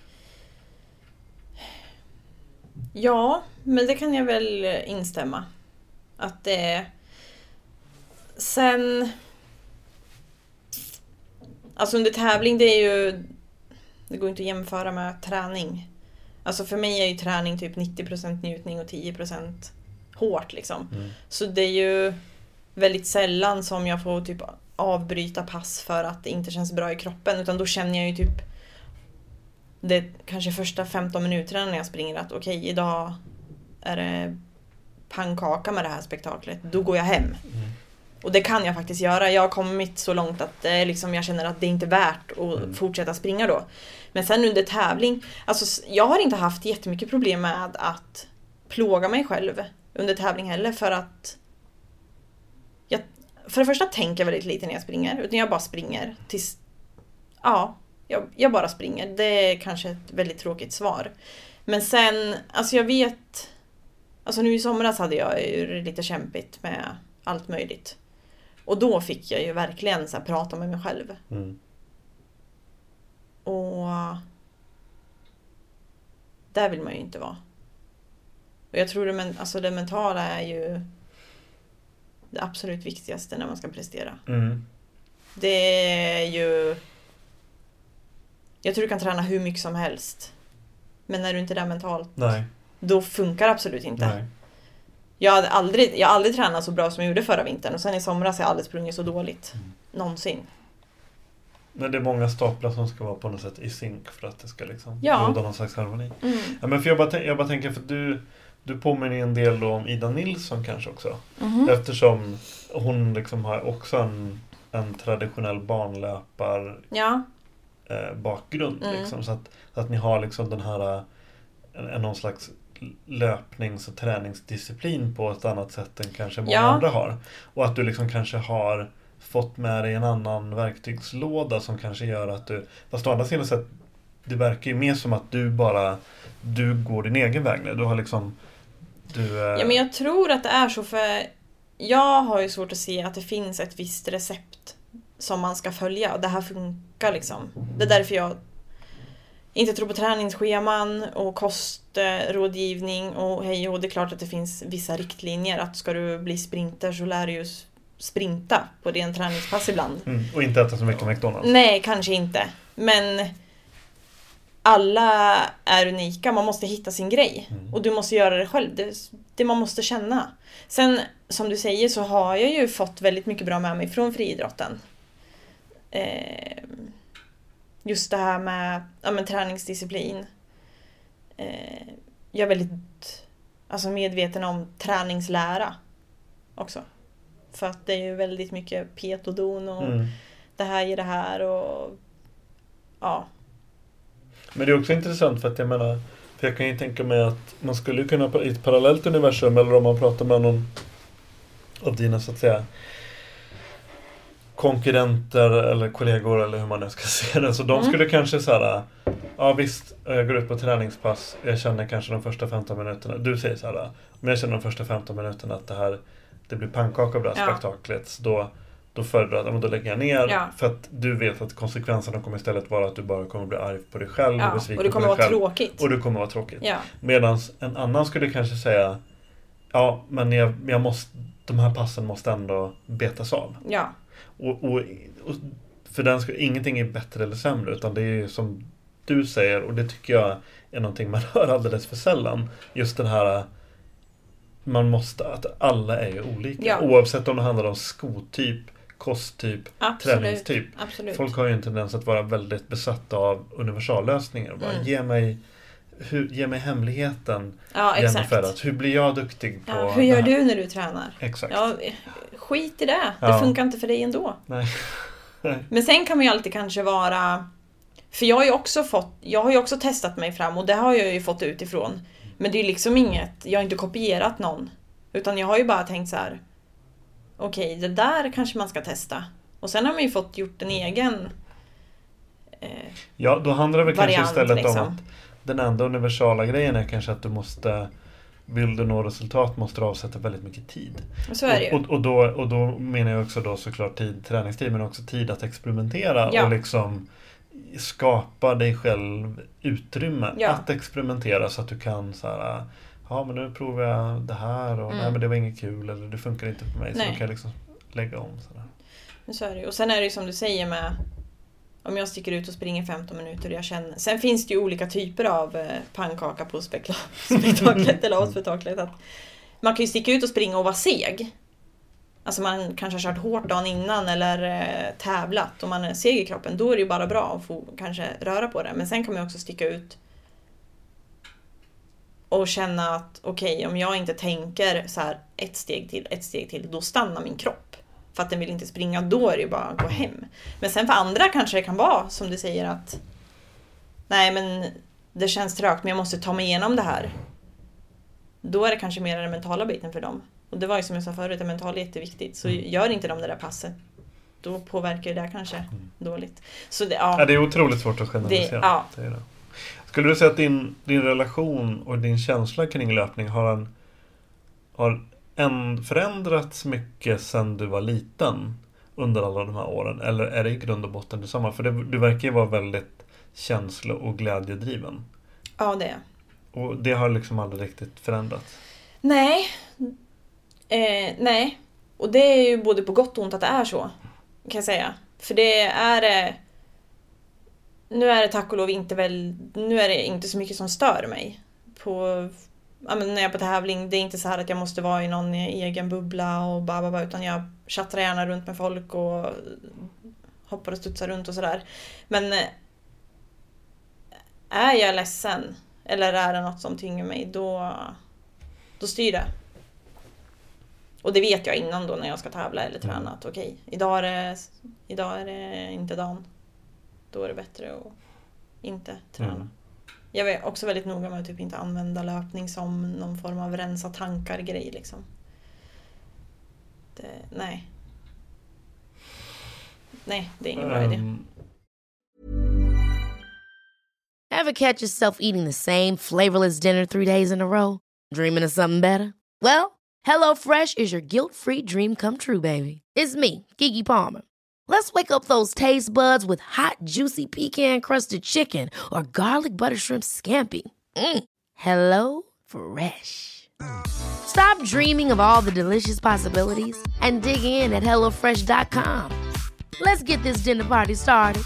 Ja, men det kan jag väl instämma. Att det sen, alltså under tävling, det går inte att jämföra med träning. Alltså för mig är ju träning typ 90% njutning och 10% hårt liksom. Så det är ju väldigt sällan som jag får typ avbryta pass för att det inte känns bra i kroppen, utan då känner jag ju typ det kanske första 15 minuterna när jag springer att okej, idag är det pannkaka med det här spektaklet, då går jag hem. Och det kan jag faktiskt göra. Jag har kommit så långt att liksom, jag känner att det inte är värt att fortsätta springa då. Men sen under tävling, alltså jag har inte haft jättemycket problem med att plåga mig själv under tävling heller, för att för det första tänker jag väldigt lite när jag springer, utan jag bara springer tills jag bara springer. Det är kanske ett väldigt tråkigt svar. Men sen, alltså jag vet, alltså nu i somras hade jag ju lite kämpigt med allt möjligt. Och då fick jag ju verkligen så här prata med mig själv. Och där vill man ju inte vara. Och jag tror det mentala är ju det absolut viktigaste när man ska prestera. Det är ju, jag tror du kan träna hur mycket som helst, men när du inte är där mentalt, då funkar det absolut inte. Nej. Jag har aldrig tränat så bra som jag gjorde förra vintern, och sen i somras har jag aldrig sprungit så dåligt någonsin. Men det är många staplar som ska vara på något sätt i synk för att det ska liksom råda någon slags harmoni. Ja, men för jag bara tänker, för du påminner en del om Ida Nilsson kanske också. Eftersom hon liksom har också en traditionell barnlöpar bakgrund liksom, så att ni har liksom den här någon slags löpnings- och träningsdisciplin på ett annat sätt än kanske många andra har. Och att du liksom kanske har fått med dig en annan verktygslåda som kanske gör att du, fast å andra sidan så att det verkar ju mer som att du går din egen väg nu. Du har liksom Ja, men jag tror att det är så, för jag har ju svårt att se att det finns ett visst recept som man ska följa, och det här funkar liksom. Det är därför jag inte tror på träningsscheman och kostrådgivning och hej, och det är klart att det finns vissa riktlinjer, att ska du bli sprinter så lär du ju sprinta på din träningspass ibland. Och inte äta så mycket McDonald's. Nej, kanske inte. Men alla är unika, man måste hitta sin grej. Och du måste göra det själv, det man måste känna. Sen, som du säger, så har jag ju fått väldigt mycket bra med mig från friidrotten. Just det här med träningsdisciplin. Jag är väldigt medveten om träningslära också. För att det är ju väldigt mycket pet och don och det här ger det här och ja. Men det är också intressant, för att för jag kan ju tänka mig att man skulle kunna i ett parallellt universum, eller om man pratar med någon av dina så att säga konkurrenter eller kollegor eller hur man nu ska se det, så de skulle kanske så här, ja visst, jag går ut på träningspass, jag känner kanske de första 15 minuterna, du säger så här, men jag känner de första 15 minuterna att det blir pannkaka av det här spektaklet, så då föredrar jag, då lägger jag ner, för att du vet att konsekvenserna kommer istället vara att du bara kommer bli arg på dig själv och besviken och det kommer på dig vara själv. Tråkigt. Och det kommer vara tråkigt. Ja. Medan en annan skulle kanske säga, ja, men jag måste, de här passen måste ändå betas av. Ja. Och för den ska, ingenting är bättre eller sämre, utan det är som du säger, och det tycker jag är någonting man hör alldeles för sällan. Just den här, man måste, att alla är ju olika. Oavsett om det handlar om skotyp, kosttyp, träningstyp. Absolut. Folk har ju en tendens att vara väldigt besatta av universallösningar. Bara, ge mig hemligheten. Ja, exakt. Hur blir jag duktig på hur gör du när du tränar? Exakt. Ja, skit i det. Det funkar inte för dig ändå. Nej. Men sen kan man ju alltid kanske vara... För jag har ju också testat mig fram, och det har jag ju fått utifrån. Men det är liksom inget, jag har inte kopierat någon. Utan jag har ju bara tänkt så här: okej, det där kanske man ska testa. Och sen har man ju fått gjort en egen då handlar det väl variant, kanske istället liksom. om att den enda universala grejen är kanske att du måste, vill du nå resultat, måste du avsätta väldigt mycket tid. Så är det ju. Och då menar jag också då såklart träningstid, men också tid att experimentera och liksom skapa dig själv utrymme att experimentera, så att du kan så här, ja men nu provar jag det här och nej men det var inget kul, eller det funkar inte för mig, så då kan jag liksom lägga om sådär. Men så är det ju. Och sen är det ju som du säger med, om jag sticker ut och springer 15 minuter och jag känner, sen finns det ju olika typer av pannkaka på spektaklet eller avspektaklet, att man kan ju sticka ut och springa och vara seg. Alltså man kanske har kört hårt dagen innan eller tävlat och man är seg i kroppen. Då är det ju bara bra att få kanske röra på det. Men sen kan man också sticka ut och känna att okej, om jag inte tänker så här ett steg till, då stannar min kropp. För att den vill inte springa, då är det ju bara att gå hem. Men sen för andra kanske det kan vara som du säger att nej men det känns trögt, men jag måste ta mig igenom det här. Då är det kanske mer den mentala biten för dem. Och det var ju som jag sa förut, det mentala är jätteviktigt. Så gör inte de det där passet, då påverkar det där dåligt. Så det är otroligt svårt att generalisera. Det. Skulle du säga att din relation och din känsla kring löpning har förändrats mycket sedan du var liten under alla de här åren? Eller är det i grund och botten detsamma? För du verkar ju vara väldigt känslo- och glädjedriven. Ja, det är. Och det har liksom aldrig riktigt förändrats? Nej. Nej. Och det är ju både på gott och ont att det är så, kan jag säga. För det är... Nu är det tack och lov nu är det inte så mycket som stör mig. När jag är på tävling, det är inte så här att jag måste vara i någon egen bubbla och bara, utan jag chattar gärna runt med folk och hoppar och studsar runt och sådär. Men är jag ledsen eller är det något som tynger mig, då styr det. Och det vet jag innan då när jag ska tävla eller träna att okej, idag är det inte dagen. Då är det bättre att inte träna. Jag är också väldigt noga med att typ inte använda löpning som någon form av rensa tankar-grej liksom. Nej, det är ingen bra idé. Ever catch yourself eating the same flavorless dinner 3 days in a row? Dreaming of something better? Well, HelloFresh is your guilt-free dream come true, baby. It's me, Keke Palmer. Let's wake up those taste buds with hot, juicy pecan-crusted chicken or garlic butter shrimp scampi. Hello Fresh. Stop dreaming of all the delicious possibilities and dig in at HelloFresh.com. Let's get this dinner party started.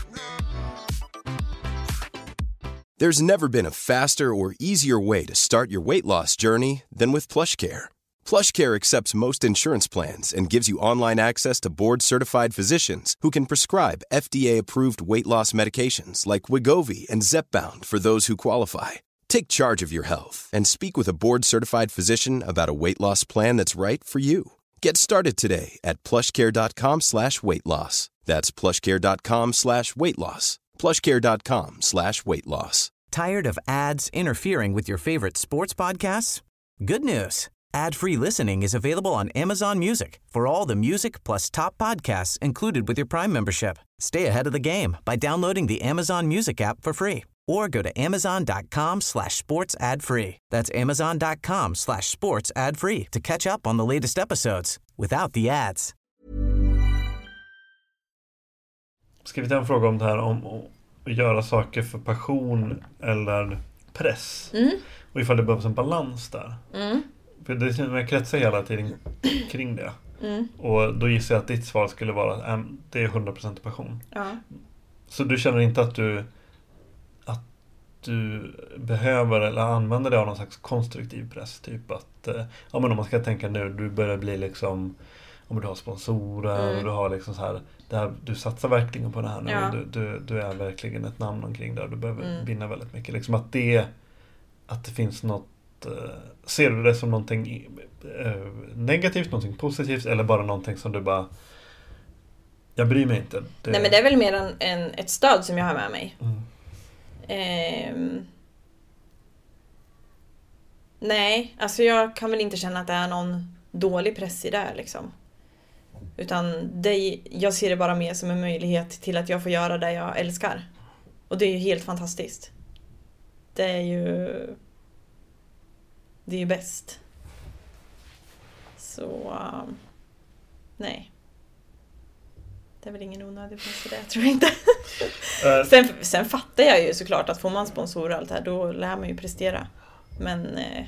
There's never been a faster or easier way to start your weight loss journey than with PlushCare. PlushCare accepts most insurance plans and gives you online access to board-certified physicians who can prescribe FDA-approved weight loss medications like Wegovy and Zepbound for those who qualify. Take charge of your health and speak with a board-certified physician about a weight loss plan that's right for you. Get started today at plushcare.com/weightloss. That's plushcare.com/weightloss. plushcare.com/weightloss. Tired of ads interfering with your favorite sports podcasts? Good news. Ad-free listening is available on Amazon Music for all the music plus top podcasts included with your Prime membership. Stay ahead of the game by downloading the Amazon Music app for free or go to amazon.com/sports-ad-free. That's amazon.com/sports-ad-free to catch up on the latest episodes without the ads. Ska vi ta en fråga om det här om att göra saker för passion eller press? Och ifall det behövs en balans där. För det är jag kretsar hela tiden kring det. Och då gissar jag att ditt svar skulle vara att det är 100% passion. Ja. Så du känner inte att du behöver eller använder det av någon slags konstruktiv press, typ att ja, men om man ska tänka nu, du börjar bli liksom, om du har sponsorer och du har liksom så här, du satsar verkligen på det här nu, du är verkligen ett namn omkring det och du behöver vinna väldigt mycket, liksom att det finns något, ser du det som någonting negativt, någonting positivt, eller bara någonting som du bara, jag bryr mig inte. Nej, men det är väl mer ett stöd som jag har med mig. Nej, alltså jag kan väl inte känna att det är någon dålig press i det här, liksom. Utan jag ser det bara mer som en möjlighet till att jag får göra det jag älskar. Och det är ju helt fantastiskt. Det är ju bäst. Så nej. Det är väl ingen onödig press i det, tror jag inte. Sen fattar jag ju såklart att får man sponsorer och allt här, då lär man ju prestera. Men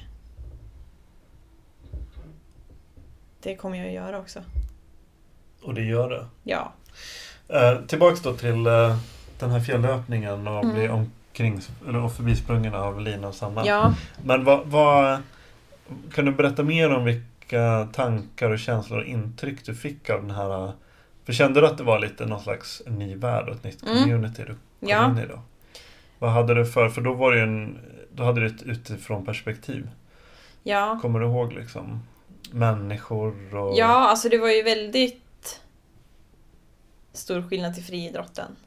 det kommer jag att göra också. Och det gör det? Ja. Tillbaks då till den här fjällöpningen och bli omkring eller förbisprungen av Lina och Sanna. Ja. Men vad kan du berätta mer om vilka tankar och känslor och intryck du fick av den här? För kände du att det var lite någon slags ny värld och ett nytt community du kom in i då? Vad hade du för då var det då hade du ett utifrån perspektiv. Ja. Kommer du ihåg liksom människor och... Ja, alltså det var ju väldigt stor skillnad till friidrotten.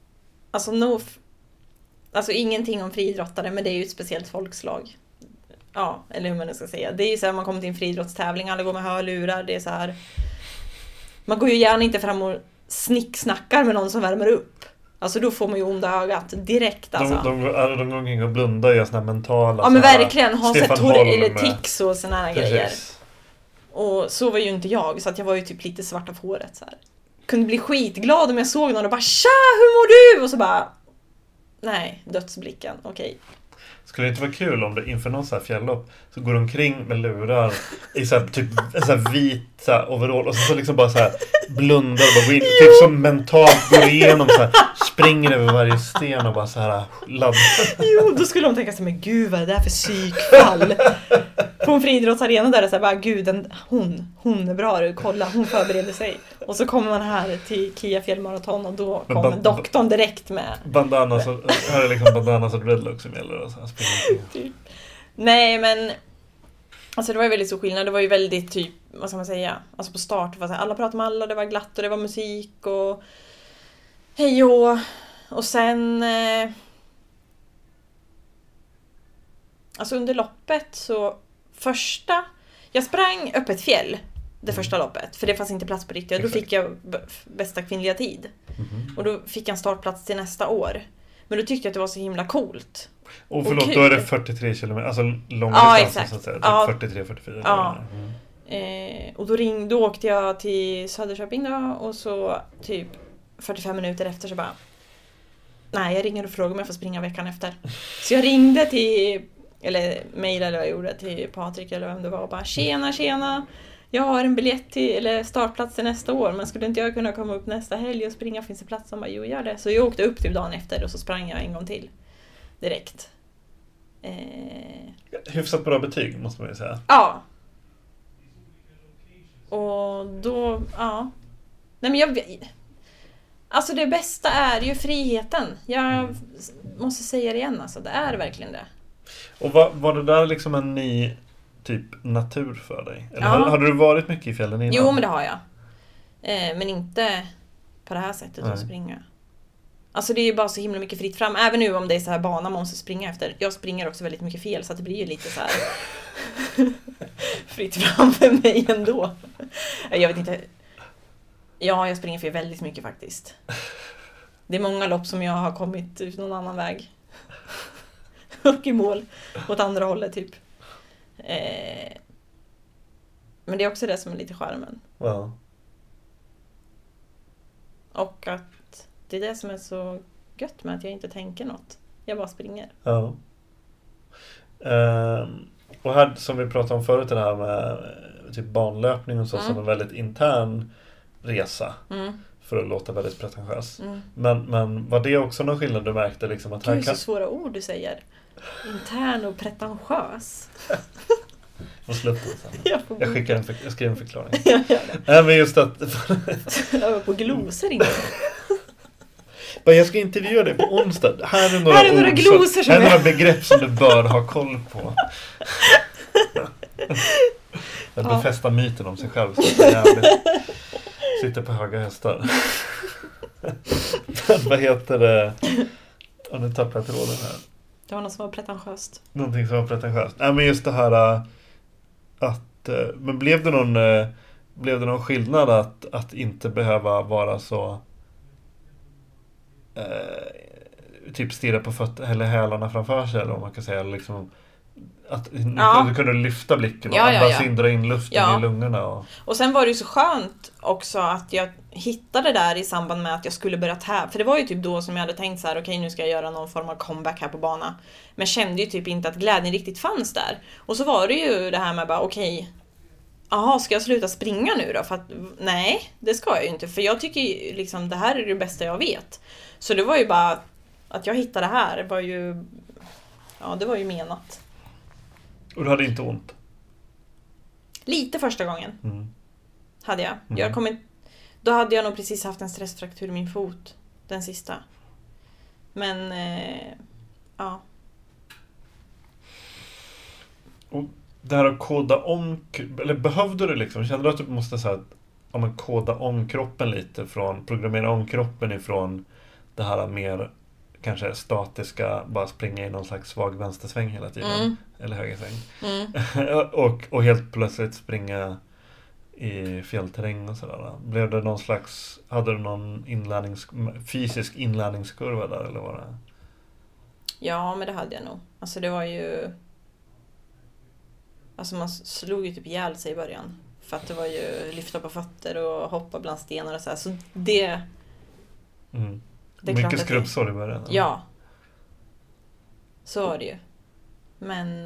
Alltså ingenting om friidrottare, men det är ju ett speciellt folkslag. Ja, eller hur man nu ska säga. Det är ju så här, man kommer till en friidrottstävling, alla går med hörlurar, det är så här. Man går ju gärna inte fram och snicksnackar med någon som värmer upp. Alltså då får man ju onda ögat direkt alltså. De gånger och blundar i såna mentala. Ja, men verkligen, har sett eller tics och såna här grejer. Och så var ju inte jag, så att jag var ju typ lite svart av håret så här. Kunde bli skitglad om jag såg någon och bara tja, hur mår du? Och så bara nej, dödsblicken, okej. Skulle det inte vara kul om det inför någon så här fjälllopp så går de omkring med lurar i så här, typ en så här vit så här overall och så liksom bara så här blundar och bara går in, typ som mentalt går igenom så här, springer över varje sten och bara så här laddar. Jo, då skulle de tänka sig, men gud vad är det där för psykfall? På en friidrottsarena där det är så här, bara gud, hon är bra, du kolla, hon förbereder sig. Och så kommer man här till Kia fjällmaraton och då kommer doktorn direkt med bandanas och här är liksom bandanas och dreadlocks som gäller och så här typ. Nej, men alltså det var ju väldigt stor skillnad. Det var ju väldigt typ, vad ska man säga, alltså på start var så här, alla pratade med alla, det var glatt och det var musik och hej och sen alltså under loppet så jag sprang upp ett fjäll det första loppet, för det fanns inte plats på riktigt. Då fick jag bästa kvinnliga tid. Och då fick jag en startplats till nästa år. Men då tyckte jag att det var så himla coolt. Och förlåt, då är det 43 kilometer, alltså långa distanser så att säga. Ja. 43-44. Ja. Och då åkte jag till Söderköping då, och så typ 45 minuter efter så bara nej, jag ringer och frågar om jag får springa veckan efter. Så jag ringde till, eller mejlade jag gjorde till Patrik eller vem det var och bara tjena. Jag har en biljett till, eller startplats till nästa år, men skulle inte jag kunna komma upp nästa helg och springa, finns det plats? Som bara, jo, gör det. Så jag åkte upp till dagen efter och så sprang jag en gång till. Direkt. Hyfsat bra betyg, måste man ju säga. Ja. Och då, ja. Nej, men alltså det bästa är ju friheten. Jag måste säga det igen, alltså. Det är verkligen det. Och var det där liksom en ny typ natur för dig? Eller ja. Hade du varit mycket i fjällen innan? Jo, men det har jag. Men inte på det här sättet att springa. Alltså det är ju bara så himla mycket fritt fram. Även nu om det är så här bana man måste springa efter. Jag springer också väldigt mycket fel, så att det blir ju lite så här fritt fram för mig ändå. Jag vet inte. Ja, jag springer för väldigt mycket faktiskt. Det är många lopp som jag har kommit ut någon annan väg. och i mål åt andra hållet typ. Men det är också det som är lite charmen. Ja. Och att det är det som är så gött med att jag inte tänker något. Jag bara springer. Ja. Och här som vi pratade om förut, det här med typ banlöpning och så, som en väldigt intern resa. För att låta väldigt pretentiös. Men var det också någon skillnad du märkte? Liksom, att det är så svåra ord du säger. Intern och pretentiös. Och sluta sen. Jag skriver en förklaring. Jag gör det. Nej, men just att... Över på glosor inte. Jag ska intervjua dig på onsdag. Här är några glosor här är några begrepp som du bör ha koll på. Den befästa myten om sig själv. Så jävligt. Sitter på höga hästar. Vad heter det? Nu tappar jag tråden här. Det var något som var pretentiöst. Någonting som var pretentiöst. Nej, men just det här att... Men blev det någon skillnad att inte behöva vara så... typ stirra på fötter eller hälarna framför sig, eller om man kan säga, liksom, att du kunde lyfta blicken och andas in, dra in luften i lungorna. Och sen var det ju så skönt också att jag hittade där i samband med att jag skulle börja tävla. För det var ju typ då som jag hade tänkt så här: okej, nu ska jag göra någon form av comeback här på bana. Men kände ju typ inte att glädjen riktigt fanns där. Och så var det ju det här med bara, okej, ska jag sluta springa nu då? För att, nej, det ska jag ju inte. För jag tycker liksom, det här är det bästa jag vet. Så det var ju bara att jag hittade det här. Var ju, det var ju menat. Och du hade inte ont? Lite första gången. Hade jag. Då hade jag nog precis haft en stressfraktur i min fot. Den sista. Men, ja. Och det här att koda om, eller behövde du liksom, kände du att du måste så här, koda om kroppen lite, programmera om kroppen ifrån det här mer kanske statiska, bara springa i någon slags svag vänstersväng hela tiden, eller högersväng. och helt plötsligt springa i fjällterräng och sådär. Blev det någon slags, hade du någon fysisk inlärningskurva där, eller var det? Ja, men det hade jag nog. Alltså det var ju, alltså man slog ju typ ihjäl sig i början. För att det var ju lyfta på fötter och hoppa bland stenar och så här. Så det... Det är mycket skrubbsår i början. Ja. Så var det ju. Men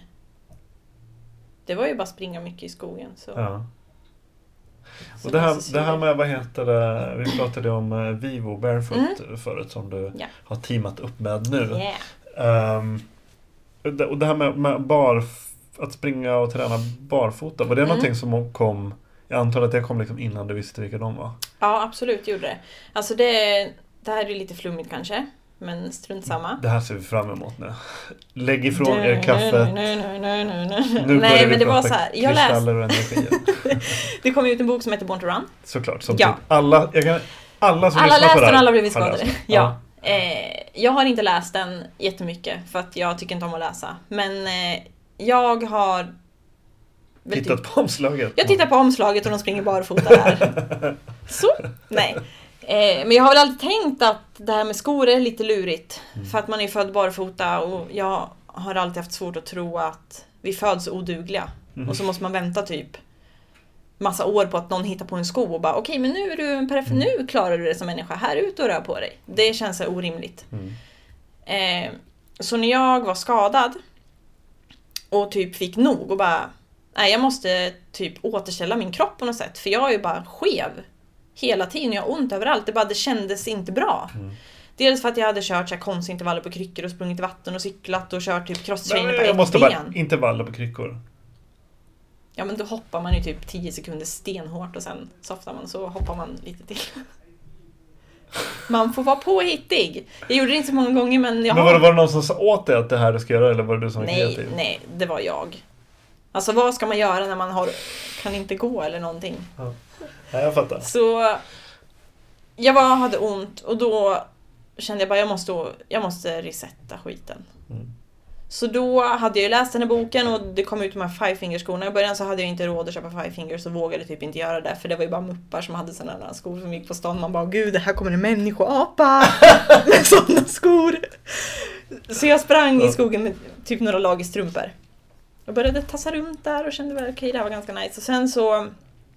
det var ju bara springa mycket i skogen. Så. Ja. Och det här med, vad heter det, vi pratade om Vivo Barefoot förut, som du har teamat upp med nu. Och det här med att springa och träna barfota, var det någonting som kom, jag antar att det kom liksom innan du visste vilka de var? Ja, absolut gjorde det. Alltså det här är lite flummigt kanske, men strunt samma. Det här ser vi fram emot nu. Lägg ifrån er kaffet. Nej, men det var så här. Jag läste. Det kom ut en bok som heter Born to Run. Såklart. Som typ alla som lyssnar på det här. Alla blivit skadade. Ja. Jag har inte läst den jättemycket för att jag tycker inte om att läsa. Men jag har tittat på omslaget. Jag tittar på omslaget och de springer barfota där. Så? Nej. Men jag har väl alltid tänkt att det här med skor är lite lurigt. För att man är född barfota, och jag har alltid haft svårt att tro att vi föds odugliga. Och så måste man vänta typ massa år på att någon hittar på en sko och bara, okej, men nu är du nu klarar du det som människa. Här ut och rör på dig. Det känns så orimligt. Så när jag var skadad och typ fick nog och bara, nej, jag måste typ återställa min kropp på något sätt. För jag är ju bara skev hela tiden. Jag har ont överallt. Det kändes inte bra. Dels för att jag hade kört så här konstintervaller på kryckor och sprungit i vatten och cyklat och kört typ crosstrainer på ett ben. Jag måste bara intervaller på kryckor. Ja, men då hoppar man ju typ 10 sekunder stenhårt och sen softar man, så hoppar man lite till. Man får vara påhittig. Jag gjorde det inte så många gånger, men jag var det någon som sa åt dig att det här du ska göra, eller var det du som var kreativ? Nej, det var jag. Alltså, vad ska man göra när man kan inte gå eller någonting? Ja, jag fattar. Så jag hade ont, och då kände jag bara, jag måste resetta skiten. Så då hade jag ju läst den här boken, och det kom ut de här Five Fingers-skorna. I början så hade jag inte råd att köpa Five Fingers och vågade typ inte göra det. För det var ju bara muppar som hade sådana här skor som gick på stan. Man bara, gud, det här kommer en människoapa med sådana skor. Så jag sprang i skogen med typ några lager strumpor. Jag började tassa runt där och kände väl okej, det här var ganska nice. Och sen så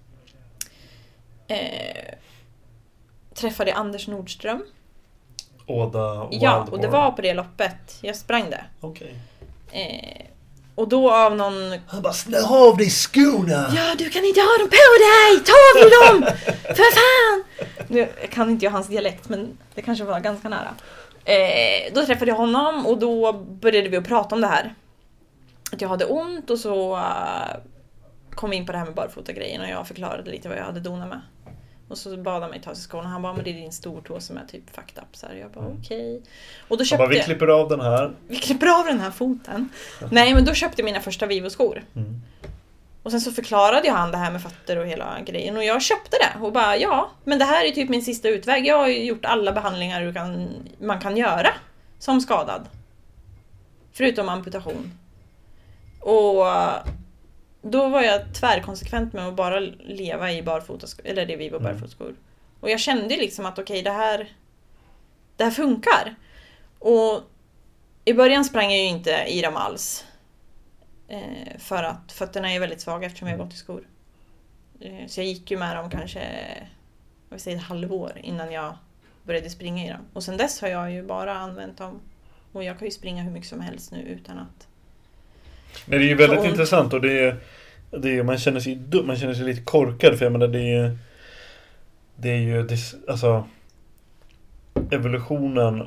träffade jag Anders Nordström. Åda Ja, och det var på det loppet jag sprang det. Okej. Och då av någon... Han bara, snälla av dig skorna! Ja, du kan inte ha dem på dig! Ta av dig dem! För fan! Nu kan inte jag hans dialekt, men det kanske var ganska nära. Då träffade jag honom och då började vi att prata om det här. Att jag hade ont och så kom vi in på det här med barfota-grejen och jag förklarade lite vad jag hade donat med. Och så bad han mig ta sig skorna. Han bara, men det är din stortå som är typ fucked up. Så här, jag bara, okej. Och då köpte vi klipper av den här. Vi klipper av den här foten. Nej, men då köpte jag mina första Vivo-skor. Och sen så förklarade jag han det här med fötter och hela grejen. Och jag köpte det. Och bara, ja, men det här är typ min sista utväg. Jag har ju gjort alla behandlingar man kan göra som skadad. Förutom amputation. Och då var jag tvärkonsekvent med att bara leva i barfotaskor, eller det Vivo barfotskor. Och jag kände liksom att okej, det här funkar. Och i början sprang jag ju inte i dem alls. För att fötterna är väldigt svaga eftersom jag har gått i skor. Så jag gick ju med dem kanske ett halvår innan jag började springa i dem. Och sen dess har jag ju bara använt dem. Och jag kan ju springa hur mycket som helst nu utan att... Men det är ju väldigt intressant och det är man känner sig dum, man känner sig lite korkad för jag menar det är ju alltså evolutionen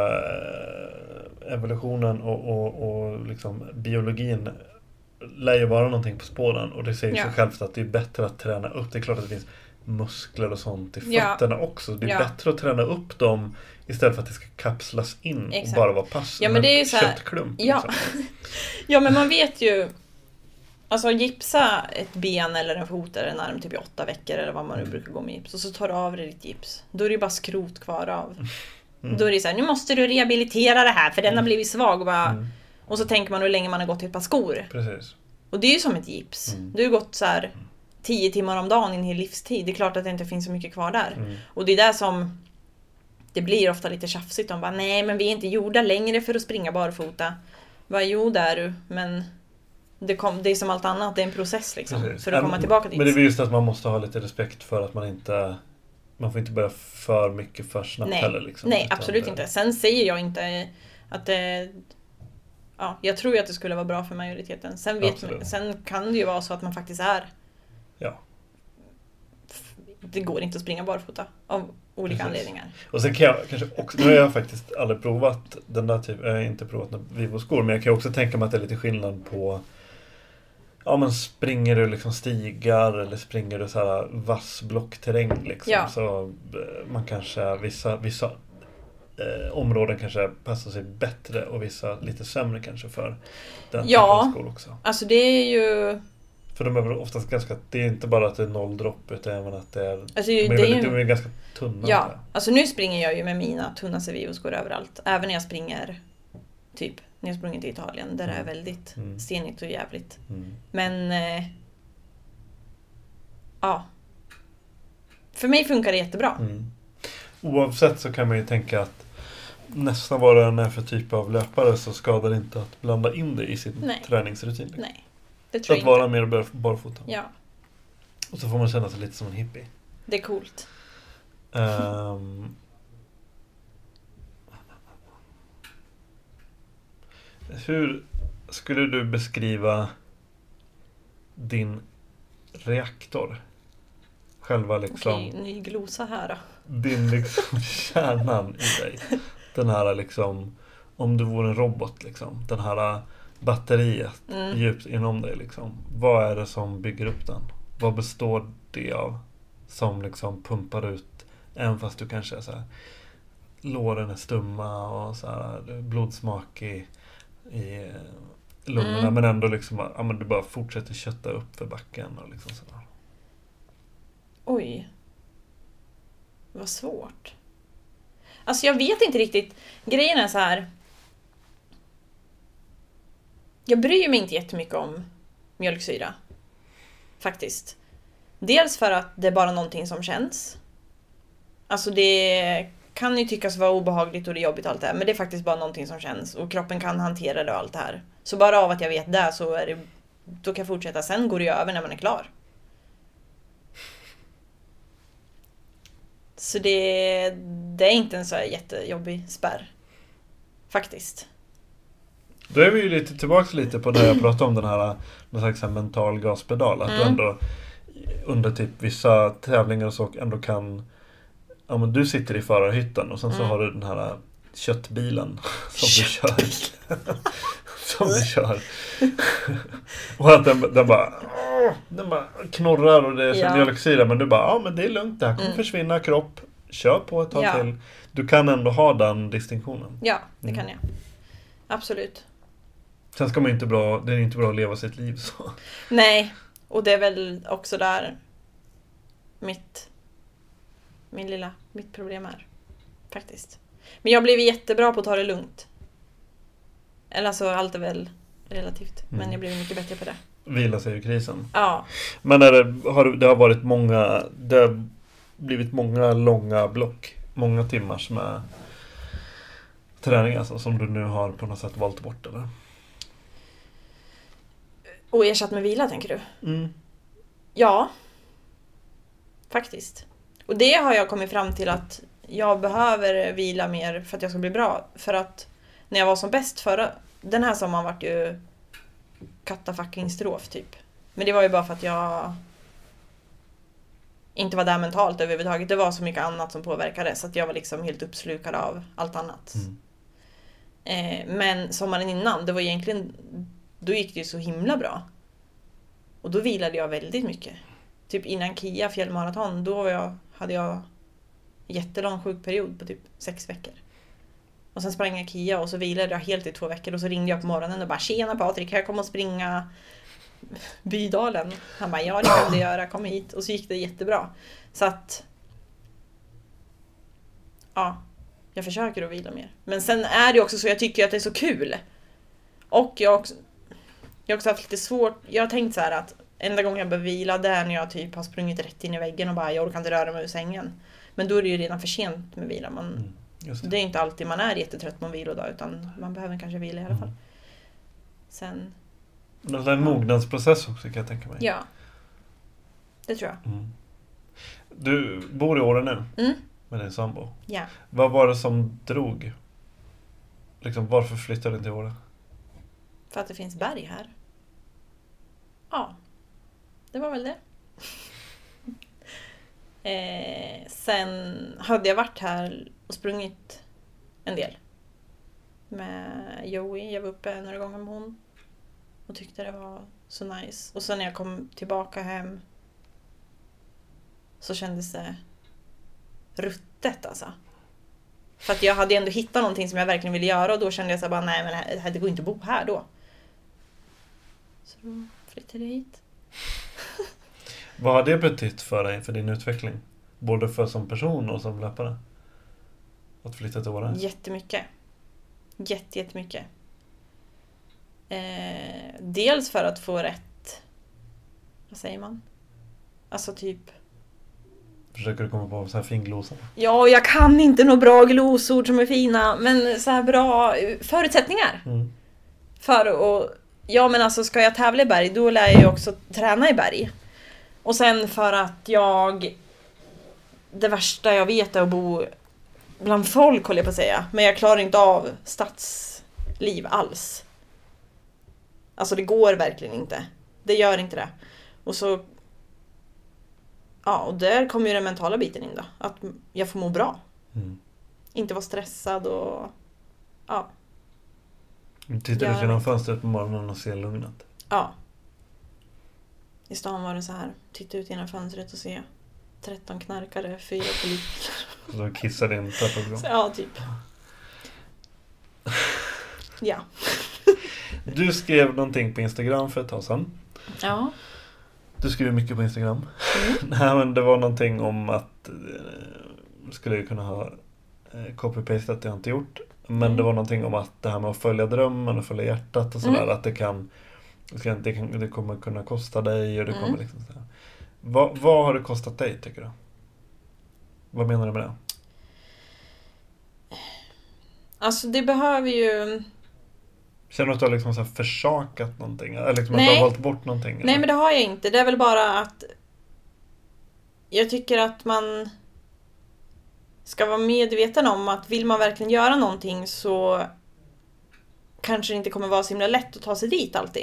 och liksom biologin lär ju vara någonting på spåren och det säger sig självt att det är bättre att träna upp. Det är klart att det finns muskler och sånt i fötterna också. Det är bättre att träna upp dem istället för att det ska kapslas in och bara vara pass. Ja, men det är ju så här, köttklump. Ja. Ja, men man vet ju alltså gipsa ett ben eller en fot eller en arm typ i 8 veckor eller vad man nu brukar gå med gips och så tar du av dig ditt gips. Då är det ju bara skrot kvar av. Då är det så här, nu måste du rehabilitera det här för den har blivit svag och bara... Och så tänker man hur länge man har gått till ett par skor. Precis. Och det är ju som ett gips. Du har gått så här 10 timmar om dagen i en hel livstid. Det är klart att det inte finns så mycket kvar där. Och det är där som det blir ofta lite tjafsigt. De bara, nej men vi är inte gjorda längre för att springa barfota. Bara, jo där du, men det är som allt annat, det är en process liksom. Precis. För att komma tillbaka dit. Men det är just att man måste ha lite respekt för att man får inte börja för mycket för snabbt heller. Liksom, nej, absolut inte. Sen säger jag inte att jag tror ju att det skulle vara bra för majoriteten. Sen kan det ju vara så att man faktiskt är... Ja. Det går inte att springa barfota av olika anledningar. Och sen kan jag kanske också... Nu har jag faktiskt aldrig provat den där typen... Jag har inte provat några Vivo-skor. Men jag kan också tänka mig att det är lite skillnad på... Ja, men springer du liksom stigar eller springer du så här vass blockterräng liksom. Ja. Så man kanske... Vissa områden kanske passar sig bättre och vissa lite sämre kanske för den typen av skor också. Alltså det är ju... För de är oftast ganska... Det är inte bara att det är 0 dropp utan även att det är... Alltså, de är ganska tunna. Ja, alltså nu springer jag ju med mina tunna Vivo-skor överallt. Även när jag springer typ när jag sprungit till Italien där det är väldigt stenigt och jävligt. Men för mig funkar det jättebra. Oavsett så kan man ju tänka att nästan vad det är för typ av löpare så skadar det inte att blanda in det i sin träningsrutin. Nej, det tror jag inte. Att vara mer barfota. Ja. Och så får man känna sig lite som en hippie. Det är coolt. Hur skulle du beskriva din reaktor? Själva liksom... Okej, ny glosa här då. Din liksom kärnan i dig. Den här liksom, om du vore en robot liksom. Den här batteriet djupt inom dig liksom. Vad är det som bygger upp den? Vad består det av? Som liksom pumpar ut, även fast du kanske är så här, låren är stumma och så här, blodsmak i lungorna. Men ändå liksom, men du bara fortsätter kötta upp för backen och liksom sådär. Oj. Vad svårt. Alltså jag vet inte riktigt. Grejen är så här. Jag bryr mig inte jättemycket om mjölksyra. Faktiskt. Dels för att det är bara någonting som känns. Alltså det kan ju tyckas vara obehagligt och det är jobbigt och allt det här. Men det är faktiskt bara någonting som känns. Och kroppen kan hantera det och allt det här. Så bara av att jag vet det så är det, då kan jag fortsätta. Sen går det ju över när man är klar. Så det är inte en så här jättejobbig spärr. Faktiskt. Då är vi ju lite tillbaka lite på det jag pratade om, den här någon slags mental gaspedal. Att du ändå under typ vissa tävlingar och så ändå kan... Ja, men du sitter i förarhytten och sen så har du den här köttbilen som du kör. Som du kör. Och att den bara knorrar och det är som mjölksyra. Men du bara, ja men det är lugnt, det här kommer försvinna, kropp. Kör på ett tag till. Du kan ändå ha den distinktionen. Ja, det kan jag. Absolut. Sen ska man inte det är inte bra att leva sitt liv så. Nej, och det är väl också där mitt problem är. Faktiskt. Men jag blev jättebra på att ta det lugnt. Eller alltså, allt är väl relativt. Men jag blev mycket bättre på det. Vila sig ur krisen. Ja. Men det har varit många... Det har blivit många långa block. Många timmars med träning alltså, som du nu har på något sätt valt bort, eller? Och ersatt med vila, tänker du? Mm. Ja. Faktiskt. Och det har jag kommit fram till att jag behöver vila mer för att jag ska bli bra. För att när jag var som bäst den här sommaren var ju katastrof typ. Men det var ju bara för att jag inte var där mentalt överhuvudtaget. Det var så mycket annat som påverkade så att jag var liksom helt uppslukad av allt annat. Men sommaren innan, det var egentligen, då gick det ju så himla bra. Och då vilade jag väldigt mycket. Typ innan Kia fjällmaraton, då hade jag jättelång sjukperiod på typ 6 veckor. Och sen sprang jag Kia och så vilade jag helt i 2 veckor. Och så ringde jag på morgonen och bara, tjena Patrik, jag kommer att springa Bydalen. Han bara, ja det kan du göra, kom hit. Och så gick det jättebra. Så att ja, jag försöker att vila mer. Men sen är det också så, jag tycker att det är så kul. Och jag har också haft lite svårt. Jag har tänkt så här att enda gången jag behöver vila, det är när jag typ har sprungit rätt in i väggen och bara, jag orkar inte röra mig ur sängen. Men då är det ju redan för sent med vila. Det är inte alltid man är jättetrött på en vilodag, utan man behöver kanske vila i alla fall. Sen... Det är en mognadsprocess också, kan jag tänka mig. Ja, det tror jag. Du bor i Åre nu med din sambo. Ja. Vad var det som drog? Liksom, varför flyttade du till Åre? För att det finns berg här. Ja, det var väl det. Sen hade jag varit här och sprungit en del med Joey. Jag var uppe några gånger med hon och tyckte det var så nice. Och sen när jag kom tillbaka hem så kändes det ruttet alltså. För att jag hade ändå hittat någonting som jag verkligen ville göra, och då kände jag så bara, nej men det går inte att bo här då. Så då flyttade jag hit. Vad har det betytt för dig, för din utveckling? Både för som person och som löpare? Att flytta till Åre? Jättemycket. Jättemycket. Dels för att få rätt... Vad säger man? Alltså typ... Försöker du komma på så här fin glosa? Ja, jag kan inte några bra glosord som är fina. Men så här bra förutsättningar. För att... Ja, men alltså ska jag tävla i berg, då lär jag ju också träna i berg. Och sen för att det värsta jag vet är att bo bland folk, håller jag på att säga. Men jag klarar inte av stadsliv alls. Alltså det går verkligen inte. Det gör inte det. Och så... Ja, och där kommer ju den mentala biten in då. Att jag får må bra. Inte vara stressad och... Ja. Du tittar ut genom fönstret på morgonen och ser lugnet. Ja. I stan var det så här. Titta ut genom fönstret och se 13 knarkare, 4 politiker. Och så kissar det in trappuppgång. Ja, typ. Ja. Du skrev någonting på Instagram för ett tag sedan. Ja. Du skriver mycket på Instagram. Nej, men det var någonting om att skulle jag kunna ha copy-pastat att jag inte gjort. Men det var någonting om att det här med att följa drömmen och följa hjärtat och sådär, att det kommer kunna kosta dig och det kommer liksom sådär. Vad har det kostat dig, tycker du? Vad menar du med det? Alltså det behöver ju... Känner du att du har liksom så här försakat någonting? Eller liksom att du har valt bort någonting? Eller? Nej, men det har jag inte. Det är väl bara att jag tycker att man ska vara medveten om att vill man verkligen göra någonting så kanske det inte kommer vara så himla lätt att ta sig dit alltid.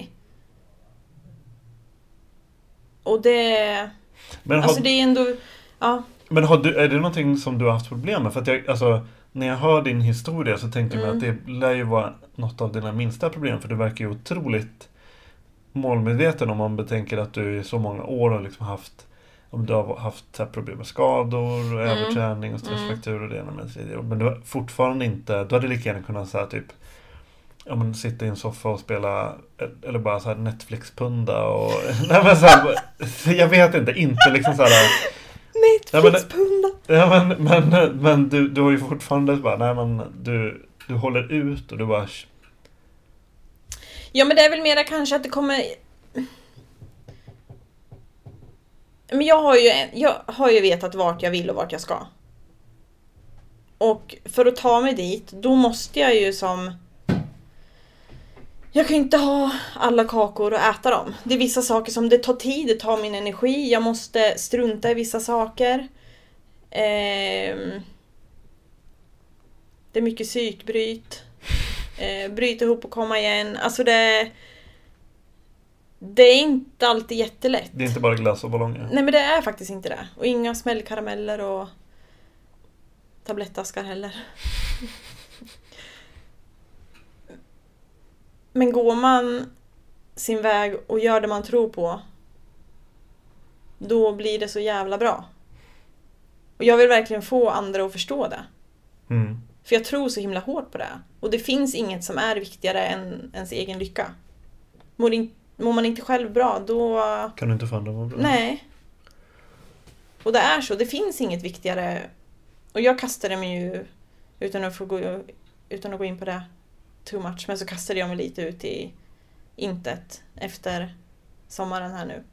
Och det... Men alltså det är ändå... Ja. Men är det någonting som du har haft problem med? För att alltså, när jag hör din historia så tänker jag att det lär ju vara något av dina minsta problem. För du verkar ju otroligt målmedveten om man betänker att du i så många år har liksom haft... Om du har haft så här problem med skador och överträning och stressfraktur och det ena med det tredje. Men du har fortfarande inte... Du hade lika gärna kunnat säga typ... Ja, men sitta i en soffa och spela... Eller bara så här Netflix-punda och... Nej, men så här, jag vet inte liksom så här... Netflix-punda! Ja, men du har ju fortfarande bara... Nej, men du håller ut och du bara... Ja, men det är väl mera kanske att det kommer... Men jag har ju vetat vart jag vill och vart jag ska. Och för att ta mig dit, då måste jag ju som... Jag kan inte ha alla kakor och äta dem. Det är vissa saker som det tar tid, det tar min energi. Jag måste strunta i vissa saker. Det är mycket psykbryt. Bryta ihop och komma igen. Alltså det är inte alltid jättelätt. Det är inte bara glass och ballonger. Nej, men det är faktiskt inte det. Och inga smällkarameller och tablettaskar heller. Men går man sin väg och gör det man tror på, då blir det så jävla bra. Och jag vill verkligen få andra att förstå det. Mm. För jag tror så himla hårt på det. Och det finns inget som är viktigare än ens egen lycka. Mår man inte själv bra, då... Kan du inte få andra må bra? Nej. Och det är så. Det finns inget viktigare. Och jag kastade mig ju, utan att gå in på det too much, men så kastade jag mig lite ut i intet efter sommaren här nu.